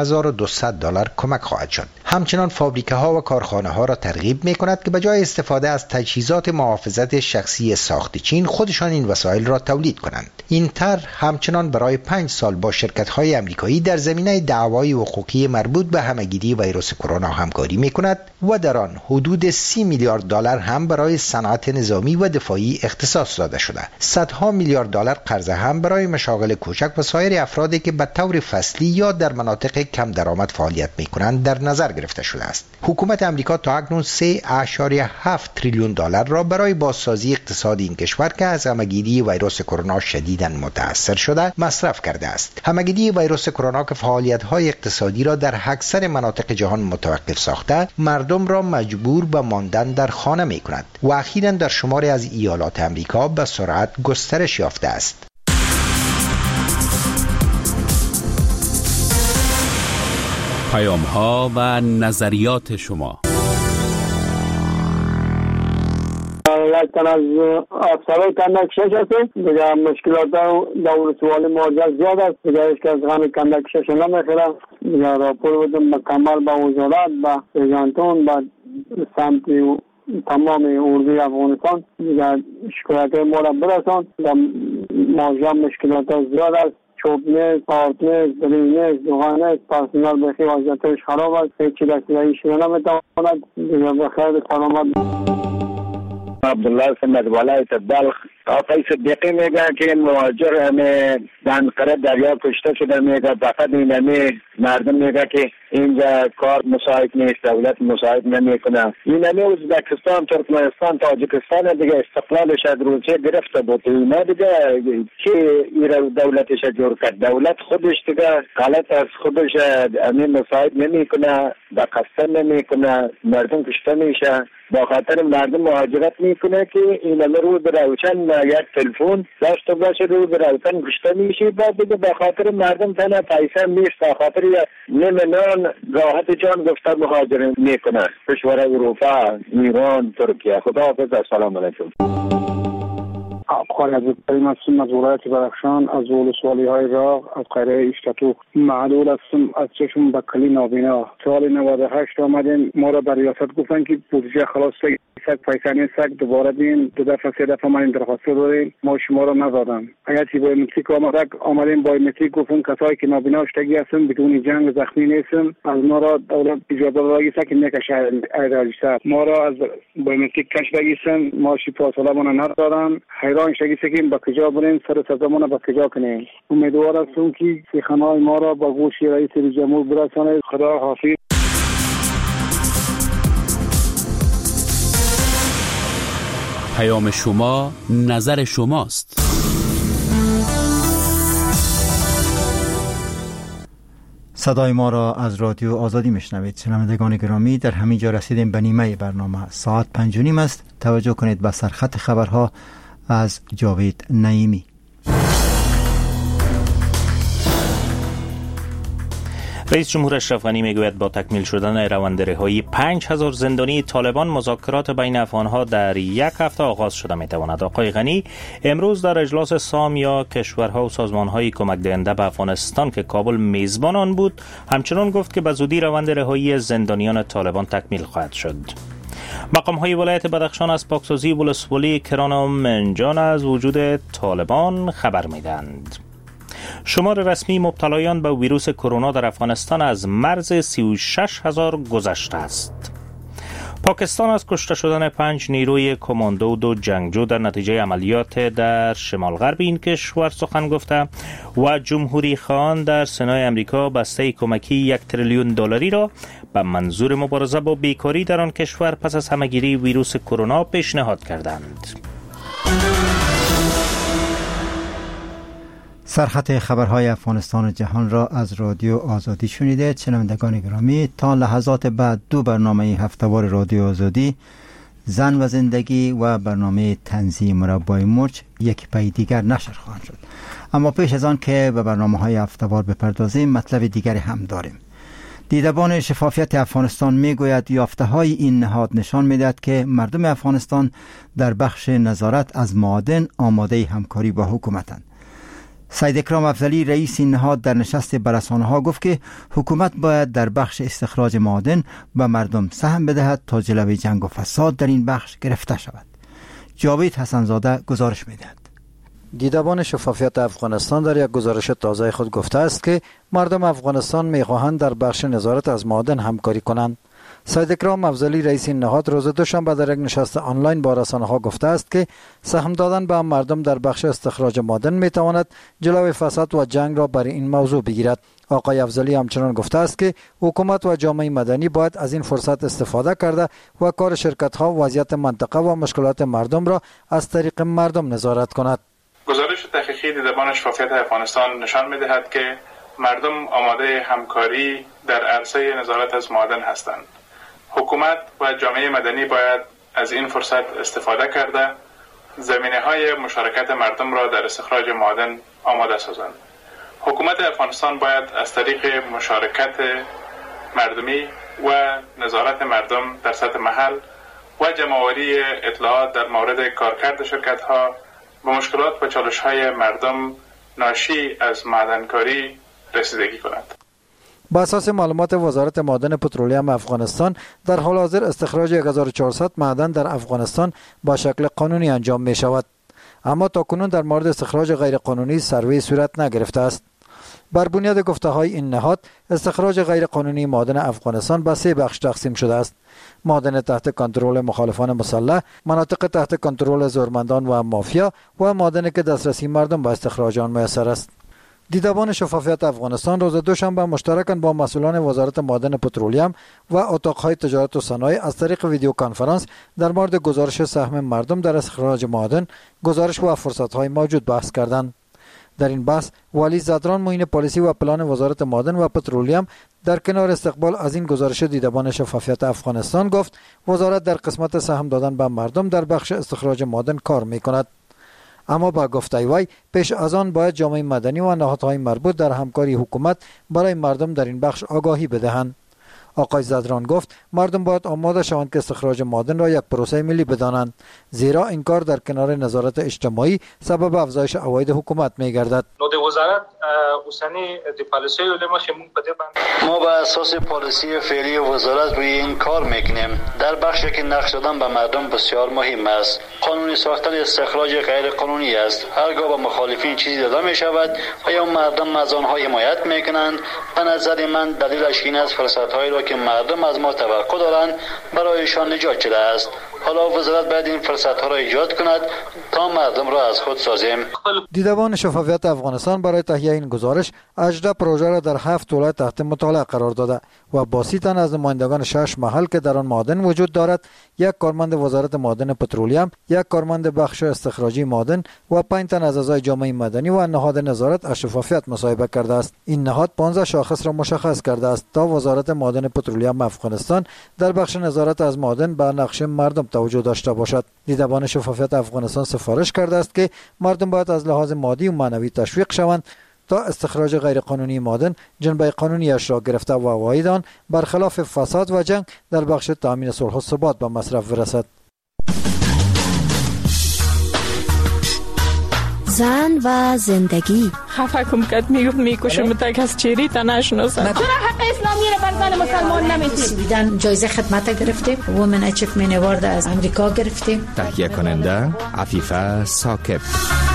$1,200 کمک خواهد شد. همچنان فابریکه ها و کارخانه ها را ترغیب می کند که به جای استفاده از تجهیزات محافظت شخصی ساخت چین خودشان این وسایل را تولید کنند. این طرح همچنان برای 5 سال با شرکت های امریکایی در زمینه دعوای حقوقی مربوط به همهگیری ویروس کرونا همکاری می کند و در آن حدود $30 میلیارد هم برای صنعت نظامی و دفاعی اختصاص داده شده. صدها میلیارد دلار قرض هم برای مشاغل کوچک و سایر افرادی که به طور فصلی یا در مناطق کم درآمد فعالیت می کنند در نظر گرفته شده است. حکومت امریکا تا اکنون $3.7 تریلیون را برای بازسازی اقتصاد این کشور که از همهگیری ویروس کرونا شدیداً متاثر شده مصرف کرده است. همهگیری ویروس کرونا که فعالیت‌های اقتصادی را در اکثر مناطق جهان متوقف ساخته، مردم را مجبور به ماندن در خانه می کند و اخیراً در شماری از ایالات امریکا به سرعت گسترش یافته است. پیام‌ها و نظریات شما. لکن از افسرهای کندکشش هستیم دیگه مشکلات دور سوال مواجه زیاد است دیگه ایش که از غم کندکشش نمیخیرم دیگه راپور بدم مکمل با وزارت با ایجانتون با سمت تمام اردوی افغانستان دیگه شکایت ما را برسان و مواجه مشکلات زیاد است. چوب نیست، آرد نیست، برین نیست، دوغان نیست، پرسنال بخی وضعیتش خراب است، هیچی دستگاهی شده نمیتواند دیگه بخیر سلامت. عبدالله سمت ولایت بلخ. آقای صدیقی میگه که این مهاجر همه دنقره دریا کشته شده میگه فقط این همه مردم میگه که اینجا کار مساعد نیست، دولت مساعد نمیکنه. این همه ازبکستان، ترکمنستان، تاجیکستان دیگه استقلالش از روسیه گرفته بود. اینا دیگه چی ایران دولتش جور کرد؟ دولت خودش دیگه غلط از خودش همین مساعد نمیکنه، با قصد نمیکنه، مردم کشته میشه. با خاطر مردم مهاجرت میکنه که این همه رو به روشن یک تلفن داشته باشه رو به روشن کشته میشه. بعد دیگه به خاطر مردم تنها پیسه نیست، به خاطر نیمه نان راحت جان گفته مهاجرت میکنه. کشور اروپا، ایران، ترکیه. خدا حافظ. السلام علیکم. خواهی عزیزترین هستم از ولایت بدخشان، از ولسوالی های راغ، از قریه اشتتو. معلول هستم از چشم به کلی نابینا. سال 98 آمدیم ما را در ریاست گفتن که بودجه خلاص سگ پیسانی سگ دوباره دین 2 دفعه 3 دفعه من این درخواست دادیم، ما شما رو ندادن. اگر چی بایومتریک آمدیم بایومتریک گفتن کسایی که نابینا شدگی هستن بدون جنگ زخمی نیستن، از ما را دولت اجازه دادگی که نکشه ایراجیسر ما را از بایومتریک کش بگیسن، ما شی فاصله من ندارن. حیران شدگی که با کجا بریم سر سزمون با کجا کنیم. امیدوار هستم که سخنهای ما را با گوش رئیس جمهور برساند. خدا حافظ. پیام شما نظر شماست. صدای ما را از رادیو آزادی میشنوید. شنوندگان گرامی، در همین جا رسیدیم به نیمه برنامه. ساعت 5:30 است. توجه کنید به سرخط خبرها از جاوید نعیمی. رئیس جمهور اشرف غنی میگوید با تکمیل شدن رواندرهایی 5000 زندانی طالبان مذاکرات بین افغانها در یک هفته آغاز شده میتواند. آقای غنی امروز در اجلاس سام یا کشورها و سازمانهای کمک دهنده به افغانستان که کابل میزبان آن بود همچنان گفت که به زودی رواندرهایی زندانیان طالبان تکمیل خواهد شد. مقام‌های ولایت بدخشان از پاکسازی ولسوالی کران و منجان از وجود طالبان خبر میدهند. شمار رسمی مبتلایان به ویروس کرونا در افغانستان از مرز 36,000 گذشته است. پاکستان از کشته شدن 5 نیروی کماندو و 2 جنگجو در نتیجه عملیات در شمال غرب این کشور سخن گفته و جمهوری خواهان در سنای امریکا بسته کمکی 1 تریلیون دلاری را به منظور مبارزه با بیکاری در آن کشور پس از همهگیری ویروس کرونا پیشنهاد کردند. سرخط خبرهای افغانستان و جهان را از رادیو آزادی شنیدید. شنوندگان گرامی، تا لحظات بعد 2 برنامه هفتهوار رادیو آزادی، زن و زندگی و برنامه تنظیم مربای مرچ یک پای دیگر نشر خواهند شد. اما پیش از آن که به برنامه‌های هفتهوار بپردازیم، مطلب دیگری هم داریم. دیدبان شفافیت افغانستان میگوید یافته‌های این نهاد نشان می‌دهد که مردم افغانستان در بخش نظارت از معادن آماده همکاری با حکومتند. سید اکرام افضلی رئیس این نهاد در نشست با رسانه‌ها گفت که حکومت باید در بخش استخراج معادن به مردم سهم بدهد تا جلوی جنگ و فساد در این بخش گرفته شود. جاوید حسنزاده گزارش می‌دهد. دیدبان شفافیت افغانستان در یک گزارش تازه خود گفته است که مردم افغانستان می‌خواهند در بخش نظارت از معادن همکاری کنند. سید اکرام افضلی رئیس این نهاد روز دوشنبه در یک نشست آنلاین با رسانه‌ها گفته است که سهم دادن به مردم در بخش استخراج معادن می‌تواند جلوی فساد و جنگ را بر این موضوع بگیرد. آقای افضلی همچنان گفته است که حکومت و جامعه مدنی باید از این فرصت استفاده کرده و کار شرکت‌ها وضعیت منطقه و مشکلات مردم را از طریق مردم نظارت کند. گزارش تحقیقی دیدبان شفافیت افغانستان نشان می‌دهد که مردم آماده همکاری در عرصه نظارت از معادن هستند. حکومت و جامعه مدنی باید از این فرصت استفاده کرده زمینه‌های مشارکت مردم را در استخراج معادن آماده سازند. حکومت افغانستان باید از طریق مشارکت مردمی و نظارت مردم در سطح محل و جمع‌آوری اطلاعات در مورد کارکرد شرکت‌ها به مشکلات و چالش‌های مردم ناشی از معدنکاری رسیدگی کند. با اساس معلومات وزارت معادن پترولیم افغانستان در حال حاضر استخراج 1400 معدن در افغانستان با شکل قانونی انجام می شود، اما تاکنون در مورد استخراج غیر قانونی سروی صورت نگرفته است. بر بنیاد گفته های این نهاد استخراج غیر قانونی معادن افغانستان به 3 بخش تقسیم شده است: معادن تحت کنترل مخالفان مسلح، مناطق تحت کنترل زورمندان و مافیا و معادنی که دسترسی مردم به استخراج آن میسر است. دیدبان شفافیت افغانستان روز دوشنبه مشترکاً با مسئولان وزارت معادن پترولیم و اتاقهای تجارت و صنایع از طریق ویدیو کنفرانس در مورد گزارش سهم مردم در استخراج معادن، گزارش و فرصت‌های موجود بحث کردند. در این بحث والی زدران معین پالیسی و پلان وزارت معادن و پترولیم در کنار استقبال از این گزارش دیدبان شفافیت افغانستان گفت وزارت در قسمت سهم دادن به مردم در بخش استخراج معادن کار می‌کند. اما با گفته وی پیش از آن باید جامعه مدنی و نهادهای مربوط در همکاری حکومت برای مردم در این بخش آگاهی بدهند. آقای زدران گفت مردم باید آماده شوند که استخراج معدن را یک پروسه ملی بدانند، زیرا این کار در کنار نظارت اجتماعی سبب افزایش عواید حکومت می‌گردد. ما به اساس پالیسی فعلی وزارت روی این کار میکنیم. در بخشی که نقش دادن به مردم بسیار مهم است. قانونی ساختن استخراج غیر قانونی است. هرگاه به مخالفین چیزی داده می شود و یا مردم از آنها حمایت میکنند، به نظر من دلیلش این است فرصت‌هایی را که مردم از ما توقع دارند برایشان ایجاد شده است. حالا وزارت باید این فرصت‌ها را ایجاد کند تا مردم را از خود سازیم. دیدبان شفافیت افغانستان برای تهیه این گزارش 18 پروژه را در 7 ولایت تحت مطالعه قرار داده و با 30 تن از نمایندگان 6 محل که در آن معادن وجود دارد، یک کارمند وزارت معادن پترولیم، یک کارمند بخش استخراجی معادن و 5 تن از اعضای جامعه مدنی و نهاد نظارت از شفافیت مصاحبه کرده است. این نهاد 15 شاخص را مشخص کرده است تا وزارت معادن پترولیم افغانستان در بخش نظارت از معادن به نقش مردم توجه داشته باشد. دیدبان شفافیت افغانستان سفارش کرده است که مردم باید از لحاظ مادی و معنوی تشویق شوند تا استخراج غیرقانونی معادن جنبه قانونیش را گرفته و عواید آن برخلاف فساد و جنگ در بخش تامین صلح و ثبات به مصرف برسد. زن و زندگی خفه کم کد میکشم تا کس چیری تا نشناسم. چرا حق اسلامی را بر زن مسلمان نمیتیم؟ جایزه خدمت گرفتیم، وومن اچیومنت اوارد از امریکا گرفتیم. تهیه کننده عفیفه ثاقب.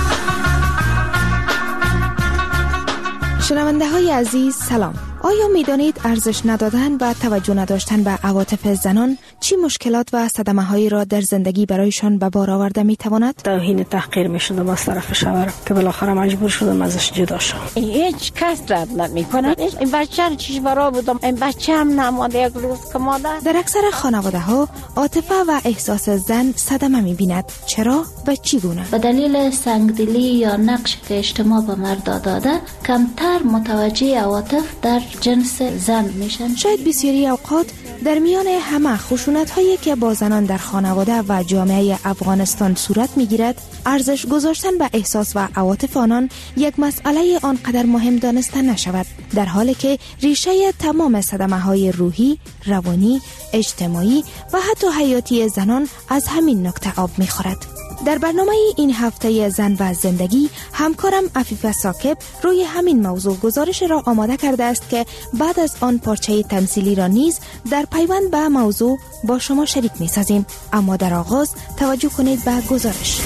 شنونده های عزیز سلام. آیا می دانید ارزش ندادن و توجه نداشتن به عواطف زنان چی مشکلات و صدمه هایی را در زندگی برایشان به بار آورده می تواند؟ توهین تحقیر می شدم از طرف شوهرم که بالاخره مجبور شدم ازش جدا شم. هیچ کس رد نمی کنه. این بچه چیش برا بودم، این بچه هم نماده یک روز که مادر. در اکثر خانواده ها عاطفه و احساس زن صدمه می بیند. چرا و چی گونه؟ به دلیل سنگدلی یا نقش که اجتماع به مرد داده کمتر متوجه عواطف در جنس زن میشن. شاید بسیاری اوقات در میان همه خشونت هایی که با زنان در خانواده و جامعه افغانستان صورت میگیرد، ارزش گذاشتن به احساس و عواطف آنان یک مسئله آنقدر مهم دانسته نشود، در حالی که ریشه تمام صدمه های روحی، روانی، اجتماعی و حتی حیاتی زنان از همین نکته آب میخورد. در برنامه این هفته زن و زندگی همکارم عفیفه ثاقب روی همین موضوع گزارش را آماده کرده است که بعد از آن پارچه تمثیلی را نیز در پیوند به موضوع با شما شریک می سازیم. اما در آغاز توجه کنید به گزارش.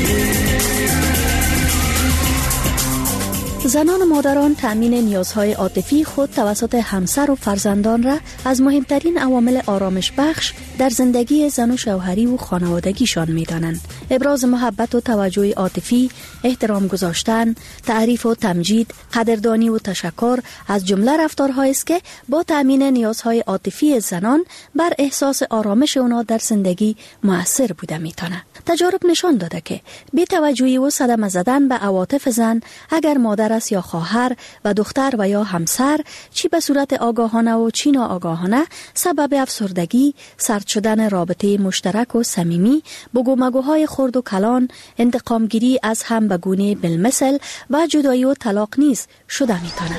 زنان و مادران تأمین نیازهای عاطفی خود توسط همسر و فرزندان را از مهمترین عوامل آرامش بخش در زندگی زن و شوهری و خانوادگیشان می دانند. ابراز محبت و توجه عاطفی، احترام گذاشتن، تعریف و تمجید، قدردانی و تشکر از جمله رفتارهایی است که با تأمین نیازهای عاطفی زنان بر احساس آرامش اونا در زندگی مؤثر بوده می تواند. تجارب نشان داده که بی توجهی و صدمه زدن به عواطف زن، اگر مادر است یا خواهر و دختر و یا همسر، چی به صورت آگاهانه و چی ناآگاهانه، سبب افسردگی، سرد شدن رابطه مشترک و صمیمی، بگومگوهای خرد و کلان، انتقامگیری از هم به گونه بالمثل و جدایی و طلاق نیز شده می‌تواند.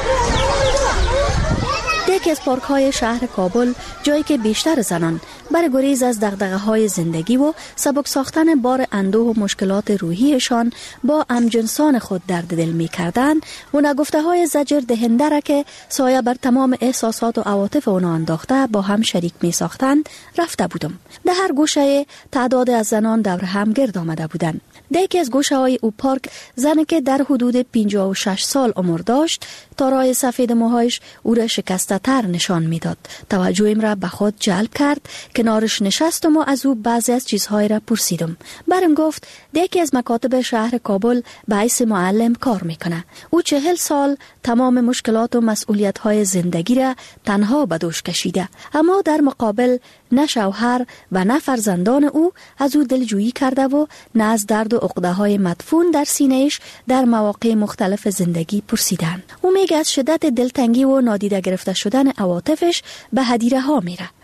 یکی از پارک‌های شهر کابل، جایی که بیشتر زنان برای گریز از دغدغه‌های زندگی و سبک ساختن بار اندوه و مشکلات روحیشان با همجنسان خود درد دل می‌کردند و نگفته‌های زجر دهنده را که سایه بر تمام احساسات و عواطف آنها انداخته با هم شریک می‌ساختند رفته بودم. در هر گوشه تعداد از زنان دور هم گرد آمده بودند. در یکی از گوشه‌های او پارک، زنی که در حدود 56 سال عمر داشت، تارای سفید موهایش او را شکسته تر نشان میداد. توجهم را به خود جلب کرد. کنارش نشستم و از او بعضی از چیزهای را پرسیدم. برم گفت یکی از مکاتب شهر کابل به حیث معلم کار میکنه. او 40 سال تمام مشکلات و مسئولیت‌های زندگی را تنها به دوش کشیده، اما در مقابل نه شوهر و نه فرزندان او از او دلجویی کرده و نه از درد و عقده‌های مدفون در سینه‌اش در مواقع مختلف زندگی پرسیدند. او میگه از شدت دلتنگی و نادیده گرفته شدن عواطفش به هدیره ها میره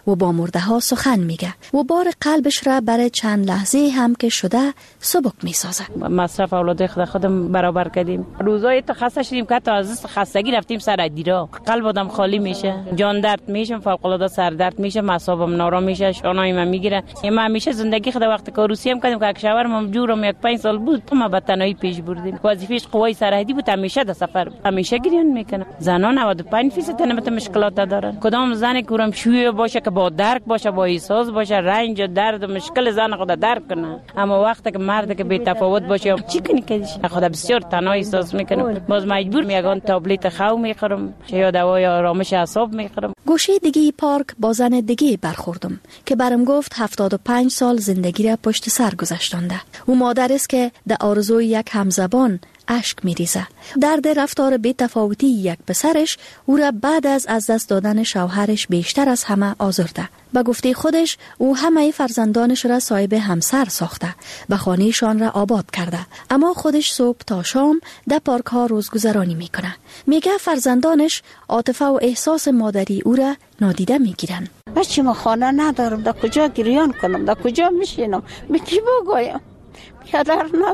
و با مرده ها سخن میگه و بار قلبش را برای چند لحظه هم که شده سبک میسازه. مصرف اولاد خودم برابر کردیم. روزای تو خسته شدیم که تا از خستگی رفتیم سر دیرا. قلب آدم خالی میشه، جان درد میشه، فوق العاده سر درد میشه، اعصابم نارام میشه، شانای من میگیره. من همیشه زندگی خود وقت کاروسی هم کردیم که کشورم جورم یک 5 سال بود ما به تنهایی پیش بردیم. وظیفه‌اش قوای سرحدی بود، همیشه در سفر همیشه گریان میکنه. زنان 95% تنبت مشکلات دارن. کدام زنی کورم شوی باشه که با درک باشه، با احساس باشه، رنج و درد و مشکل زن خود درک کنه. اما وقتی که مرد که بی تفاوت باشه چی کنی که خود بسیار تنها احساس میکنه. باز مجبور میگم تابلت خو میخورم یا دوای آرامش اعصاب میخورم. گوشه دیگه پارک با زن دیگه برخوردم که برام گفت 75 سال زندگی را پشت سر گذاشتنده. او مادر است که در آرزوی یک همزبان اشک میریزه. درد رفتار بی تفاوتی یک پسرش او را بعد از دست دادن شوهرش بیشتر از همه آزرده. به گفته خودش او همه فرزندانش را صاحب همسر ساخته، به خانهشان را آباد کرده، اما خودش صبح تا شام در پارک ها روزگذرانی میکنه. میگه فرزندانش عاطفه و احساس مادری او را نادیده میگیرن. بچه ما خانه ندارم، در کجا گریان کنم، در کجا میشینم، به کی بگویم؟ پدر ندارم،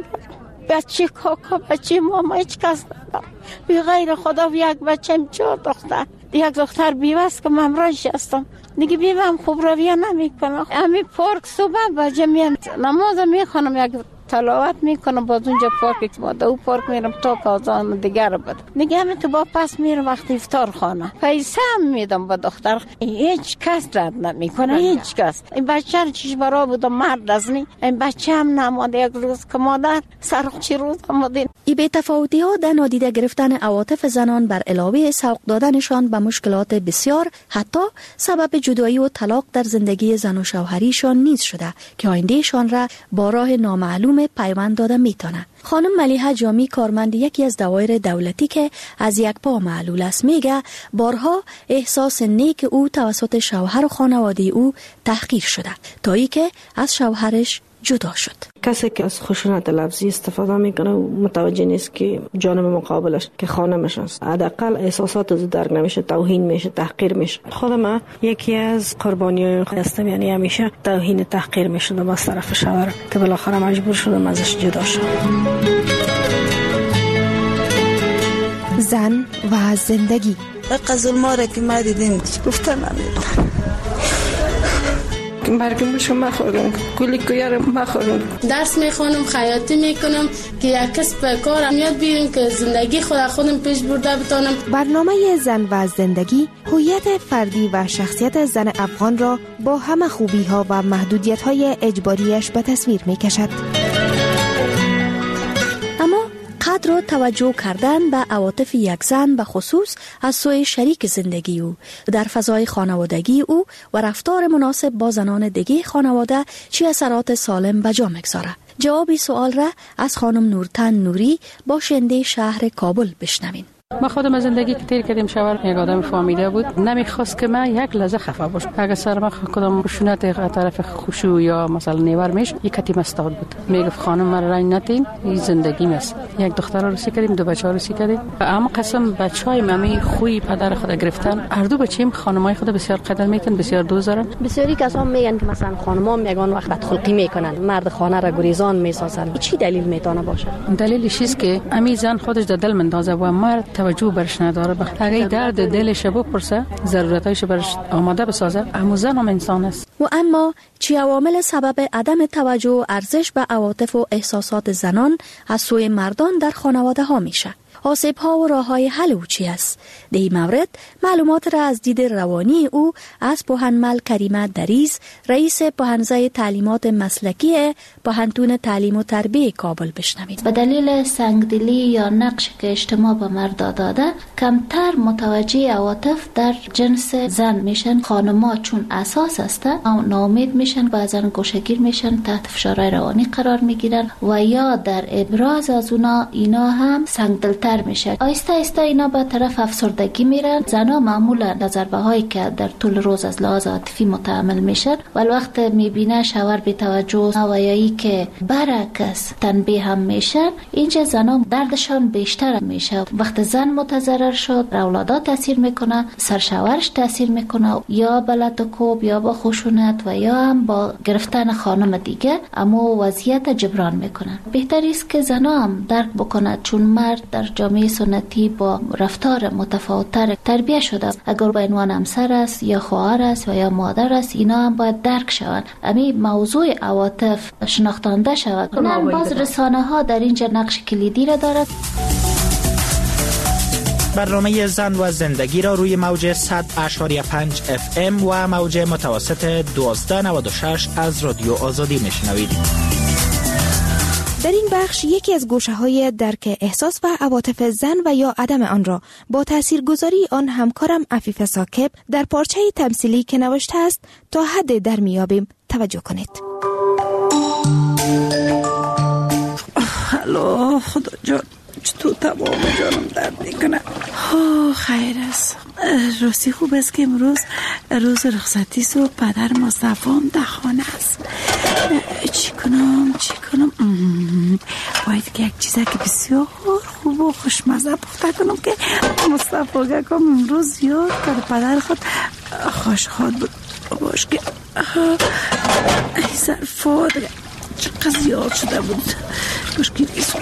بچه کاکا، بچه ماما، هیچ کس ندارم بی غیر خدا. و یک بچه چهار دختر، یک دختر بیوست که ممراش هستم دیگه، بیوام خوب رویه نمی کنم. همین پارک صبح بجه میام نماز میخونم، یک تلاوت میکنم، باز اونجا پارک ما دو پارک میرم تا کازان دیگر بد دیگه. همین تو با پس میرم وقتی افطار خانه پیسه هم میدم با دختر. هیچ کس رد نمیکنه، هیچ کس. این بچه رو چیش برا بودم مرد از نی، این بچه هم نماده یک روز که مادر سرخچی روز آمدین. ای بی تفاوتی ها در نادیده گرفتن عواطف زنان بر علاوه سوق دادنشان به مشکلات بسیار، حتی سبب جدایی و طلاق در زندگی زن و شوهریشان نیز شده که آیندهشان را با راه نامعلوم پیوند داده میتونه. خانم ملیحه جامی، کارمند یکی از دوایر دولتی که از یک پا معلول است، میگه بارها احساس نیک او توسط شوهر و خانواده او تحقیر شده تا ای که از شوهرش جدا شد. کسی که از خشونت لفظی استفاده میکنه متوجه نیست که جانب مقابلش که خانمش است. حداقل احساسات از درک نمیشه، توهین میشه، تحقیر میشه. خودم یکی از قربانیای هستم، یعنی همیشه توهین تحقیر میشدم از طرف شوهرم که بالاخره مجبور شدم ازش جدا شم. زن و زندگی. ظلما را که ما دیدیم گفتن نمیدونم، برگمشو مخورم، کلی کویار مخورم. درس میخوانم، خیاطی میکنم که یک کسب کارم یاد بگیرم که زندگی خودم پیش برده بتانم. برنامه زن و زندگی هویت فردی و شخصیت زن افغان را با همه خوبی ها و محدودیت های اجباریش به تصویر میکشد. اما قدر و توجه کردن به عواطف یک زن به خصوص از سوی شریک زندگی او در فضای خانوادگی او و رفتار مناسب با زنان دیگه خانواده چه اثرات سالم به جا میگذاره؟ جواب سوال را از خانم نورتن نوری، باشنده شهر کابل، بشنوین. ما خودم زندگی که تیر کردیم، شوهر یک آدم فهمیده بود، نمیخواست که من یک لحظه خفه باشم. اگه سر ما کدام خشونت از طرف خوشو یا مثلا نیور میش، یک کتیم استاد بود، میگفت خانم من رنگ نتین، این زندگی است. یک دختر رو سی کردیم، دو بچه رو سی کردیم، اما قسم بچهای ممی خوی پدر خود گرفتن. هر دو بچه‌ام خانمای خود بسیار قدر میتن، بسیار دوست دارن. بسیاری کسا میگن که مثلا خانم‌ها میگن وقت بدخلقی میکنن، مرد خانه را گریزان میسازن. چی دلیل میتونه باشه؟ دلیلش است که امی زن خودش در دل مندازه و مرد توجه برش نداره. اگه درد دلش بپرسه، ضرورتایش برش آماده بسازه، اما زن هم انسان است. و اما چی عوامل سبب عدم توجه و ارزش به عواطف و احساسات زنان از سوی مردان در خانواده ها میشه؟ آسیب ها و راه های حل او چی است؟ در این مورد معلومات را از دید روانی او از پوهنمل کریمه دریز، رئیس پوهنزه تعلیمات مسلکی پوهنتون تعلیم و تربیه کابل، بشنوید. به دلیل سنگدلی یا نقش که اجتماع به مرد داده، کمتر متوجه عواطف در جنس زن میشن. خانم‌ها چون اساس هسته، ناامید میشن، بعضا گوشه‌گیر میشن، تحت فشار روانی قرار میگیرن و یا در ابراز از اینا هم سنگدلتر میشه. آیسته آیسته اینا به طرف افسردگی میرن. زنا معمولا ضربه هایی که در طول روز از لحاظ عاطفی متحمل میشن و وقت میبینه شوهر بی توجه و یایی که برعکس تنبیه هم میشن، اینجا زنا دردشان بیشتر میشه. وقت زن متضرر شد، اولادات تاثیر میکنه، سرشوهرش تاثیر میکنه، یا با لطکوب یا با خشونت و یا هم با گرفتن خانم دیگه، اما وضعیت جبران میکنن. بهتری است که زنا هم درک بکنه، چون مرد در جامعه سنتی با رفتار متفاوت‌تر تربیت شده. اگر به عنوان همسر است یا خواهر است و یا مادر است، اینا هم باید درک شوند. همین موضوع عواطف شناختانده شود. باز رسانه ها در اینجا نقش کلیدی را دارد. برنامه زن و زندگی را روی موج 100.5 FM و موج متوسط 1296 از رادیو آزادی میشنوید. در این بخش یکی از گوشه‌های درک احساس و عواطف زن و یا عدم آن را با تاثیرگذاری آن همکارم عفیفه ثاقب در پارچه تمثیلی که نوشته است تا حد در میابیم توجه کنید. الو خدا جان، چطور تمام جانم درد میکنه. خیر است. راستی خوب است که امروز روز رخصتی است و پدر مصطفی هم در خانه است. چی کنم باید که یک چیزی که بسیار خوب و خوشمزه پخته کنم که مصطفی گکم امروز یاد کرده پدر خود خوشحال بود. باش که ای ظرفا چقدر زیاد شده بود. باش که نیست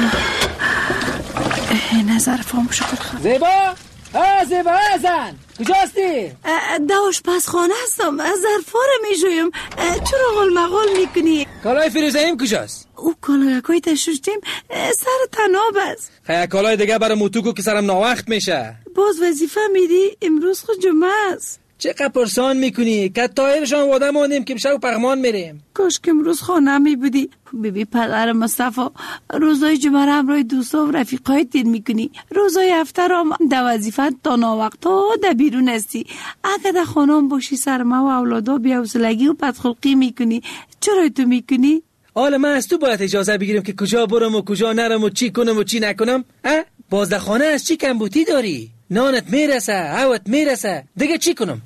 نظر فهم شکر خواهد. زیبا زن کجاستی؟ در آشپزخانه هستم. ظرفا رو میجویم. چرا غل مغول میکنی؟ کالای فیروزهیم کجاست؟ او کالای کوی تشوشتیم سر تناب است. خیلی کالای دیگه برای موتوکو که سرم ناوقت میشه. باز وظیفه میدی؟ امروز خود جمعه است. چقدر پرسان میکنی که تایرشان واده ماندیم که بشه و پغمان میریم. کاش که امروز خانه می بودی. ببی پدر مصطفی روزای جمعه را همراه دوستا و رفیقای تیر میکنی. روزای هفته را در وظیفه تا ناوقت ها در بیرون هستی. اگه در خانه هم باشی سرما و اولادا بی‌حوصلگی و بدخلقی میکنی. چرا تو میکنی؟ حالا من از تو باید اجازه بگیرم که کجا برم و کجا نرم و چی کنم و چی نکنم؟ باز در خانه از چی کمبوتی داری؟ نانت میرسه، هوت میرسه، دیگه چی کنم؟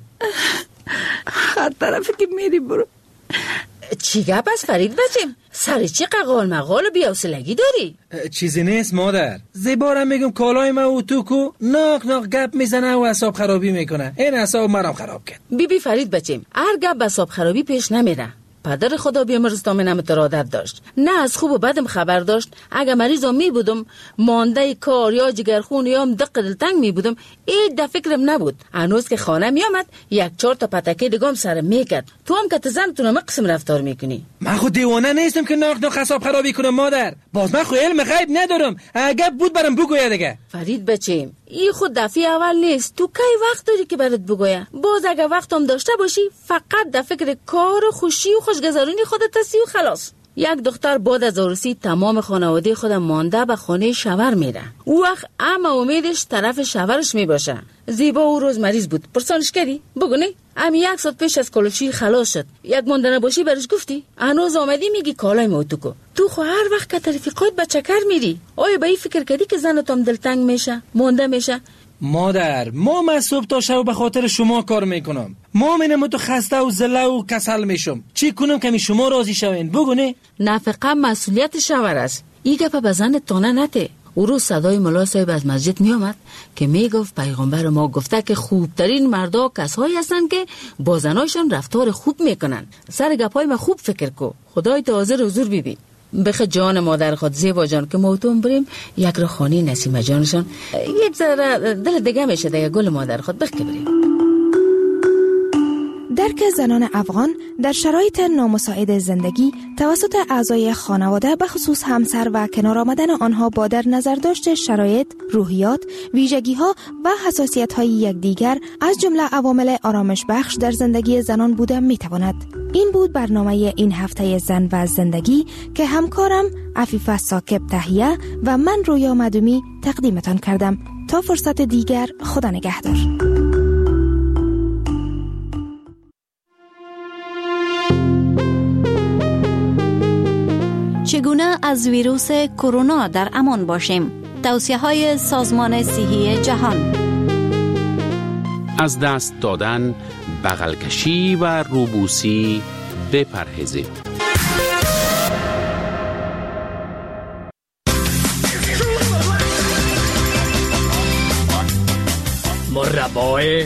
هر طرفی که میری برو. چی گپ است فرید بچیم؟ سر چی ققال مقال و بی‌حوصلگی داری؟ چیزی نیست مادر. زیبارم میگم کالای من و تو کو ناک گپ میزنه و اعصاب خرابی میکنه. این اعصاب مرام خراب کرد. بی فرید بچیم، هر گپ اعصاب خرابی پیش نمیره. پدر خدا بیامرز تا منم ارادت داشت، نه از خوب و بدم خبر داشت. اگه مریضم می بودم مانده کار یا جگرخون یا دق دلتنگ می بودم، این در فکرم نبود. هنوز که خانه می آمد 1-4 تا پتکه دیگم سرم میکرد. تو هم که تزنتون مقسم رفتار میکنی. من خود دیوانه نیستم که ناک حساب خرابی کنم مادر. باز من خود علم غیب ندارم. اگه بود برام بگویا دیگه. فرید بچیم، این خود دفعه اول نیست. تو کی وقت داری که برات بگویا؟ باز اگه وقتم داشته باشی فقط در فکر کار و خوشی و خوشگذرونی خودت هستی و خلاص. یک دختر بعد از عروسی تمام خانواده خودم مانده به خانه شوهر میره. او وقت اما امیدش طرف شوهرش میباشه. زیبا او روز مریض بود، پرسانش کردی؟ بگو نه. امی 1 ساعت پیش از کلوچی خلاص شد. یک مانده نباشی برش گفتی؟ هنوز آمدی میگی کالای موتوکو. تو خو هر وقت که طرفی خود به چکر میری. آیا به این فکر کردی که زنت هم دلتنگ میشه، مانده میشه؟ مادر، من صبح تا شب به خاطر شما کار میکنم. منم تو خسته و زله و کسل میشم. چی کنم که شما راضی شوین؟ بگو نه. نفقه مسئولیت شوهر است. این گپ به زن تانه نته. او روز صدای ملا صاحب از مسجد می آمد که می گفت پیغمبر ما گفته که خوبترین مردا کسایی هستند که با زنایشان رفتار خوب میکنن. سر گپای ما خوب فکر کو. خدای تو حاضر حضور ببین. بخ جان مادر خود زیبا جان که موتون بریم یک رو خانی نسیمه جانشان یک ذره دل دیگه میشه دیگه گل مادر خود بخ که بریم. درک زنان افغان در شرایط نامساعد زندگی توسط اعضای خانواده به خصوص همسر و کنار آمدن آنها با در نظر داشت شرایط، روحیات، ویژگی‌ها و حساسیت‌های یکدیگر از جمله عوامل آرامش بخش در زندگی زنان بوده می‌تواند. این بود برنامه این هفته زن و زندگی که همکارم عفیفه ثاقب تهیه و من رویا مدومی تقدیمتان کردم. تا فرصت دیگر، خدا نگهدار. همه از ویروس کرونا در امان باشیم. توصیه های سازمان صحی جهان: از دست دادن، بغل کشی و روبوسی بپرهیزید. مربای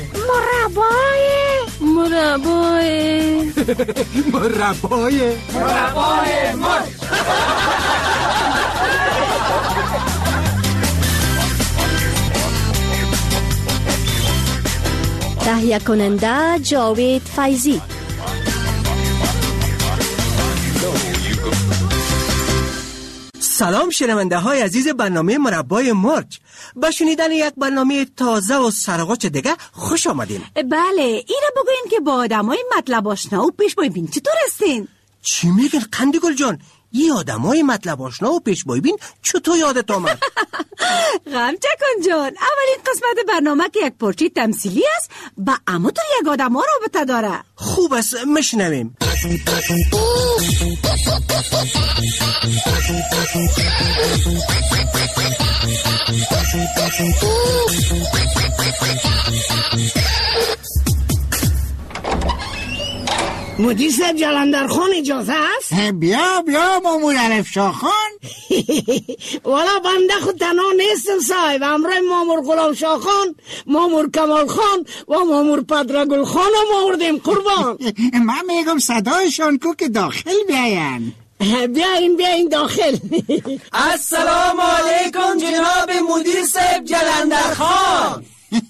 تهیه کننده جاوید فیضی. سلام شنونده های عزیز برنامه مربای مرج. به شنیدن یک برنامه تازه و سرغوچ دیگه خوش آمدین. بله، اینو بگوین که با آدمای مطلب آشنا و پیشوای بین چطور هستین؟ چی میگن قندگل جان؟ یه آدمای مطلب آشنا و پیشوای بین چطور یادت آمد؟ غم چکن جان، اولین قسمت برنامه که یک پارچه تمثیلی است با اموتون یک آدم ها رابطه داره. خوب است، مشنویم. مدیر صاحب جلندر خان اجازه است؟ بیا مامور الفشا خان. والا بنده خود تنها نیستم صاحب، همراه مامور غلام شاه خان، مامور کمال خان و مامور پدرگل خان هم آوردیم قربان. من میگم صدایشان کو که داخل بیاین. بیاین داخل. السلام علیکم جناب مدیر صاحب جلندر خان.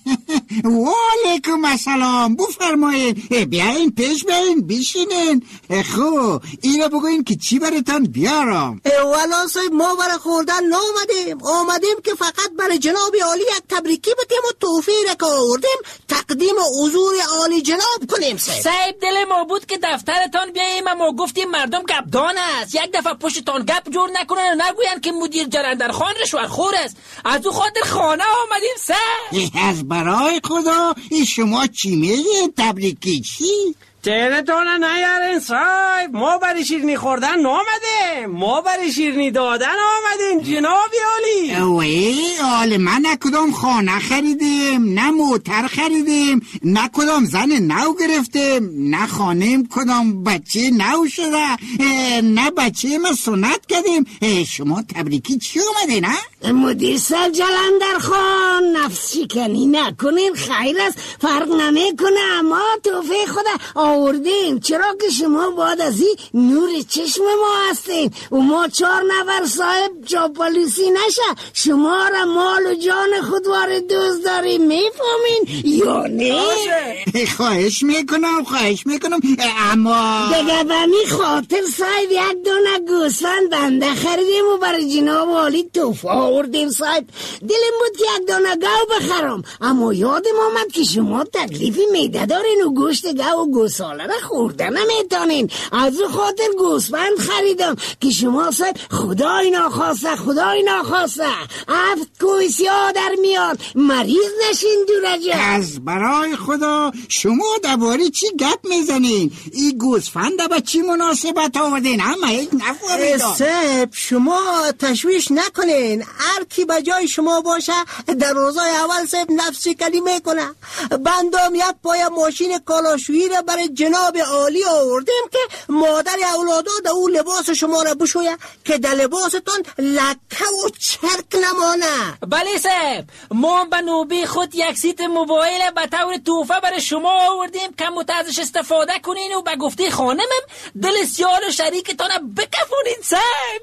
و علیکم السلام، بفرمایید. بیاین پیش بیاین بشینین. خب اینو بگوین که چی براتون بیارم. والا صاحب ما برای خوردن آمدیم که فقط برای جناب عالی یک تبریکی بتیم و توفیه را که آوردیم تقدیم حضور عالی جناب کنیم. صاحب دل ما بود که دفترتان بیاییم اما گفتیم مردم گپدان است، یک دفعه پشتتان گپ جور نکنن و نگوین که مدیر جلندر خان رشوه‌خور است. از او خاطر خانه آمدیم صاحب. از برای خدا شما چی میگید؟ تبریکی چی؟ تیرتون نیارین صاحب، ما برای شیرنی خوردن نامدیم، ما برای شیرنی دادن آمدیم جناب عالی. وی من نه کدام خانه خریدیم، نه موتر خریدیم، نه کدام زن نو گرفتیم، نه خانیم کدام بچه نو شده، نه بچه ما سنت کردیم. شما تبریکی چی اومده نه؟ مدیر صاحب جلندر خان نفس شکنی نکنین، خیر است، فرق نمیکنه، ما توفیق خدا آوردیم، چرا که شما بعد از این نور چشم ما هستین و ما 4 نفر صاحب چاپلوسی نشه، شما را مال و جان خودوار دوست داریم، میفهمین یا نه؟ خواهش میکنم اما دیگه به می خاطر صاحب یک دونه گوسفند بنده خریدیم و برای جناب عالی توفه آوردیم صاحب. دلم بود که یک دونه گاو بخرم، اما یادم آمد که شما تکلیف میده دارین و گوشت گاو و گوساله را خورده نمیتونین، از او خاطر گوسفند خریدم که شما صاحب خدای ناخواسته 7 کویسیا در میاد، مریض نشین دورجا. از برای خدا شما درباره چی گپ میزنین؟ این گوسفند با چی مناسبت آوردین؟ اما یک نفهمیدم. صاحب شما تشویش نکنین، هر کی به جای شما باشه در روزای اول صاحب نفسی کلی میکنه. بندم یک پای ماشین کالاشویی را برای جناب عالی آوردیم که مادر اولادا در اون لباس شما را بشویه که در لباستون لکه و چرک نمانه. بله صاحب، ما به نوبه خود یک سیت موبایل به طور توفه برای شما آوردیم که ازش استفاده کنین و به گفته خانمم دل سیار و شریکتان بکفونین صاحب.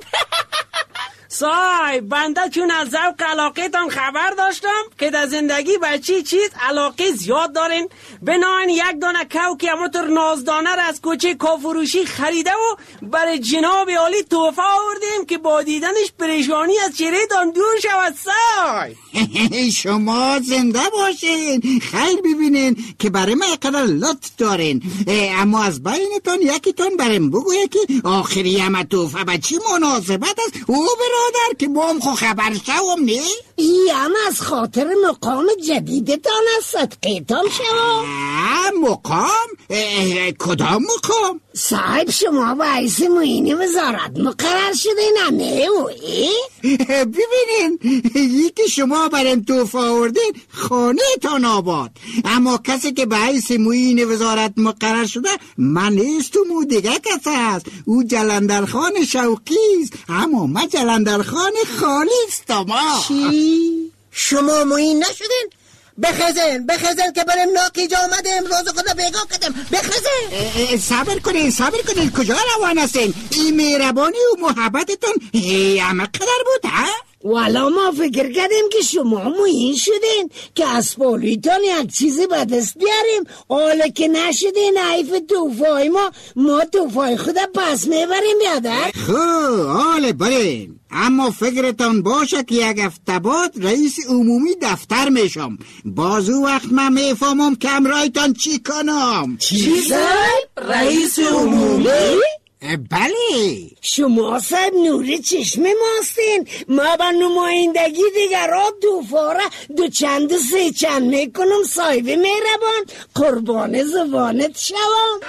صاحب بنده چون از ذوق علاقه تان خبر داشتم که در زندگی به چیز علاقه زیاد دارین، بناین یک دانه کو که همونطور نازدانه را از کوچه کافروشی خریده و برای جناب عالی توفه آوردیم که با دیدنش پریشانی از چهره تان دور شود. صاحب شما زنده باشین، خیر ببینین که برای ما قدر لطف دارین، اما از بینتون یکیتون بریم بگویه که آخری همه توفه به چی مناسبت است او برادر که ما هم خبر شوم نه؟ این هم از خاطر مقام جدیدتان است صدقیتان شوم. مقام؟ کدام مقام؟ صاحب شما با حیث معین وزارت مقرر شده نه او؟ ببینین یکی شما برم توفه آوردین خانه تان آباد، اما کسی که به حیث معین وزارت مقرر شده من نیستم، او دیگه کس هست، او جلندرخان شوقیست، اما من جلندرخان خالیستم. چی؟ شما معین نشدین؟ بخزن که برم ناکیجا آمدم، روز خدا بیگاه کردم، بخزن. صبر کنین کجا روان هستین؟ این مهربانی و محبتتون همه قدر بود ها؟ والا ما فکر کردیم که شما معین شدین که از پولیتان یک چیزی به دست بیاریم، حالا که نشدین حیف توفای ما توفای خدا پس میبریم بیادر. خب حالا برین، اما فکرتان باشه که یک هفته بعد رئیس عمومی دفتر میشم، بازو وقت من میفهمم که امرایتان چی کنم. چی صاحب؟ رئیس عمومی؟ بله. شما صاحب نوری چشم ماستین، ما با نمایندگی دیگر را دوفاره دو چند و سه چند میکنم صاحب مهربان، قربان زبانت شوم.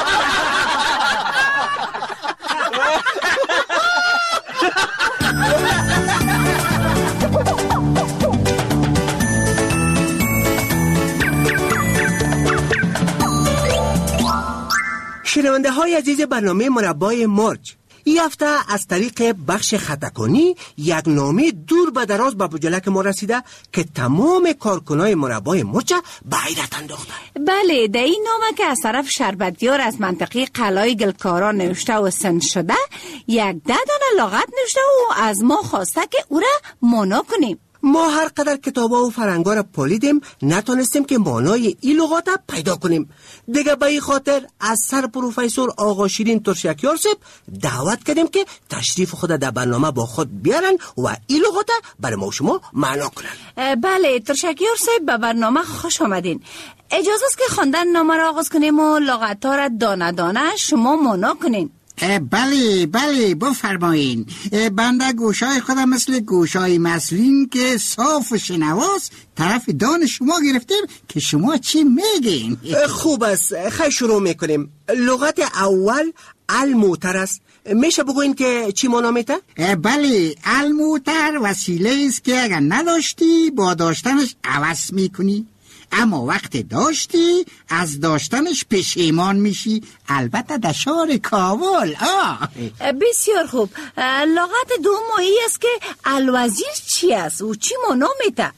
شنونده های عزیز برنامه مربای مرج، این هفته از طریق بخش خطاکنی یک نامه دور به دراز به بجلک ما رسیده که تمام کارکنای مربای مرج به حیرت انداخته. بله، در این نامه که از طرف شربتیار از منطقه قلای گلکاران نوشته و سند شده، یک 10 دانه لغت نوشته و از ما خواسته که او را مانا کنیم. ما هر قدر کتابا و فرنگا را پالیدیم نتونستیم که مانای این لغات پیدا کنیم. دیگه به این خاطر از سر پروفسور آقا شیرین ترشکیار صاحب دعوت کردیم که تشریف خود در برنامه با خود بیارن و این لغات برای ما شما معنا کنن. بله ترشکیار صاحب، به برنامه خوش آمدین. اجازه است که خواندن نامه را آغاز کنیم و لغت ها را دانه دانه شما معنا کنین. بله بفرمایین. بنده گوشای خودم مثل گوشای مسلین که صاف و شنواست طرف دان شما گرفتیم که شما چی میگین. خوب است، خیلی شروع میکنیم. لغت اول الموتر است، میشه بگوین که چی معنا میده؟ بله، الموتر وسیله است که اگر نداشتی با داشتنش عوض میکنی، اما وقت داشتی از داشتنش پشیمان میشی، البته در شهر کابل. بسیار خوب. لغت دومی است که الوزیر چی است و چی معنا میده؟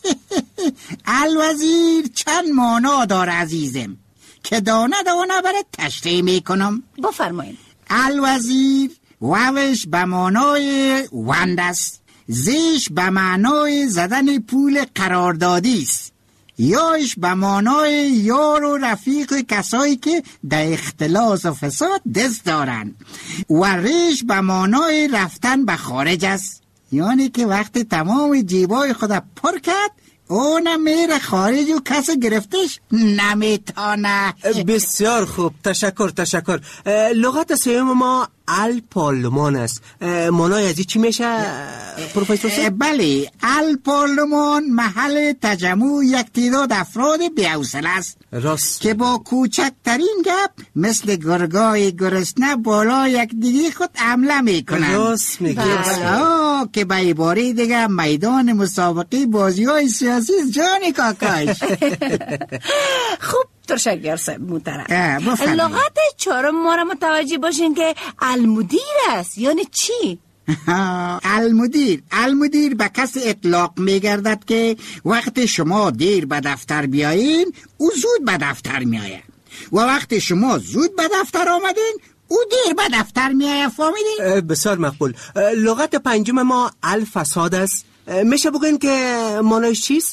الوزیر چند معنا داره عزیزم که دانه دانه برای تشریح میکنم. بفرمایید. الوزیر واوش به معنای وند است، زیش به معنای زدن پول قراردادی است، یاش به معنای یار و رفیق کسایی که در اختلاس و فساد دست دارن، و ریش به معنای رفتن به خارج است، یعنی که وقت تمام جیبای خود پر کرد اونم میره خارج و کس گرفتش نمیتانه. بسیار خوب، تشکر. لغت سوم ما الپارلمان است. معنای از چی میشه پروفسور؟ بله، الپارلمان محل تجمع یک تعداد افراد بی‌حوصله است، راست، که با کوچکترین گپ مثل گرگای گرسنه بالا یک دیگه خود حمله میکنن. راست میگی. که به عباره دیگه میدان مسابقه بازی‌های سیاسی جان کاکاش. خوب ترشکیار صاحب محترم. لغت چهارم ما را متوجه باشین که المدیر است، یعنی چی؟ المدیر به کس اطلاق میگردد که وقت شما دیر به دفتر بیایین او زود به دفتر میآید، و وقت شما زود به دفتر آمدین او دیر به دفتر میآید. فهمیدین؟ بسیار مقبول. لغت پنجم ما الفساد است. میشه بگوین که معنیش چیست؟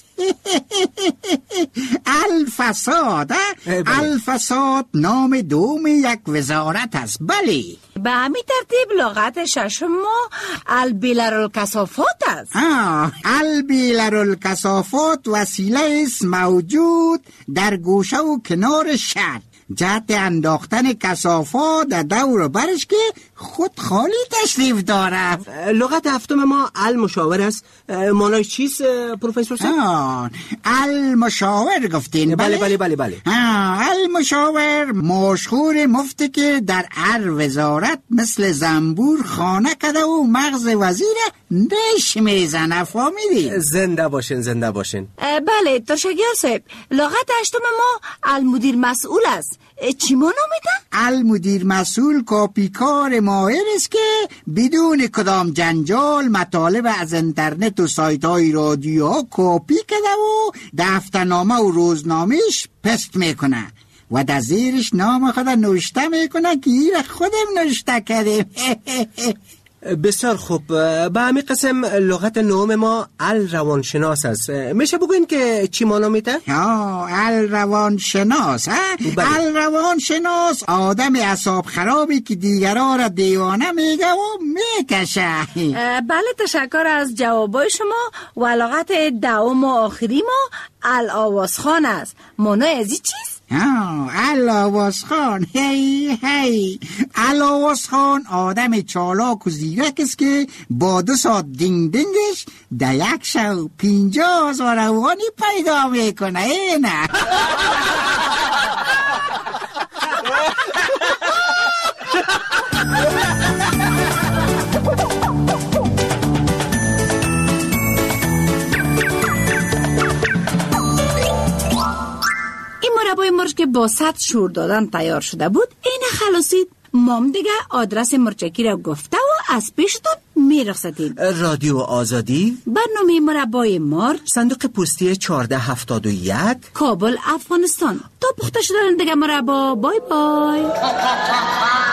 الفساد نام دوم یک وزارت است. بله، به همین ترتیب لغت ششم ما البیلرالکثافات است. البیلرالکثافات وسیله است موجود در گوشه و کنار شهر جهت انداختن کثافات در دور برش که خود خالی تشریف داره. لغت هفتم ما المشاور است. معنای چیست پروفسور صاحب؟ المشاور گفتین؟ بله. المشاور مشهور مفتی که در هر وزارت مثل زنبور خانه کده و مغز وزیر نش میزنه. فهمیدی؟ زنده باشین. بله تشکر صاحب. لغت هشتم ما المدیر مسئول است. چی مانا میده؟ المدیر مسئول کاپیکار ماهر است که بدون کدام جنجال مطالب از اینترنت و سایت های رادیو کپی کده و دفترنامه و روزنامهش پست میکنه و در زیرش نام خود نوشته میکنه که این خودم نوشته کردیم. بسیار خوب. به همین قسم لغت نهم ما روانشناس است. میشه بگوین که چی مانا میده؟ روانشناس روانشناس آدم اعصاب خرابی که دیگران را دیوانه میگه و میکشه. بله تشکر از جوابای شما. و لغت دوم و آخری ما آوازخوان است. مانای از این چیست؟ آوازخوان. هی آوازخوان آدم چالاک و زیرک است که با 2 ساعت دینگ دینگش در یک شو 50,000 افغانی پیدا میکنه. نه مربای مرچ که با 100 شور دادن تیار شده بود این خلاصید. مام دیگه آدرس مرچکی را گفته و از پیشتون میرخصتیم. رادیو آزادی، برنامه مربای مرچ، صندوق پستی 1471، کابل افغانستان. تا پخته شدن دیگه مربا. بای بای.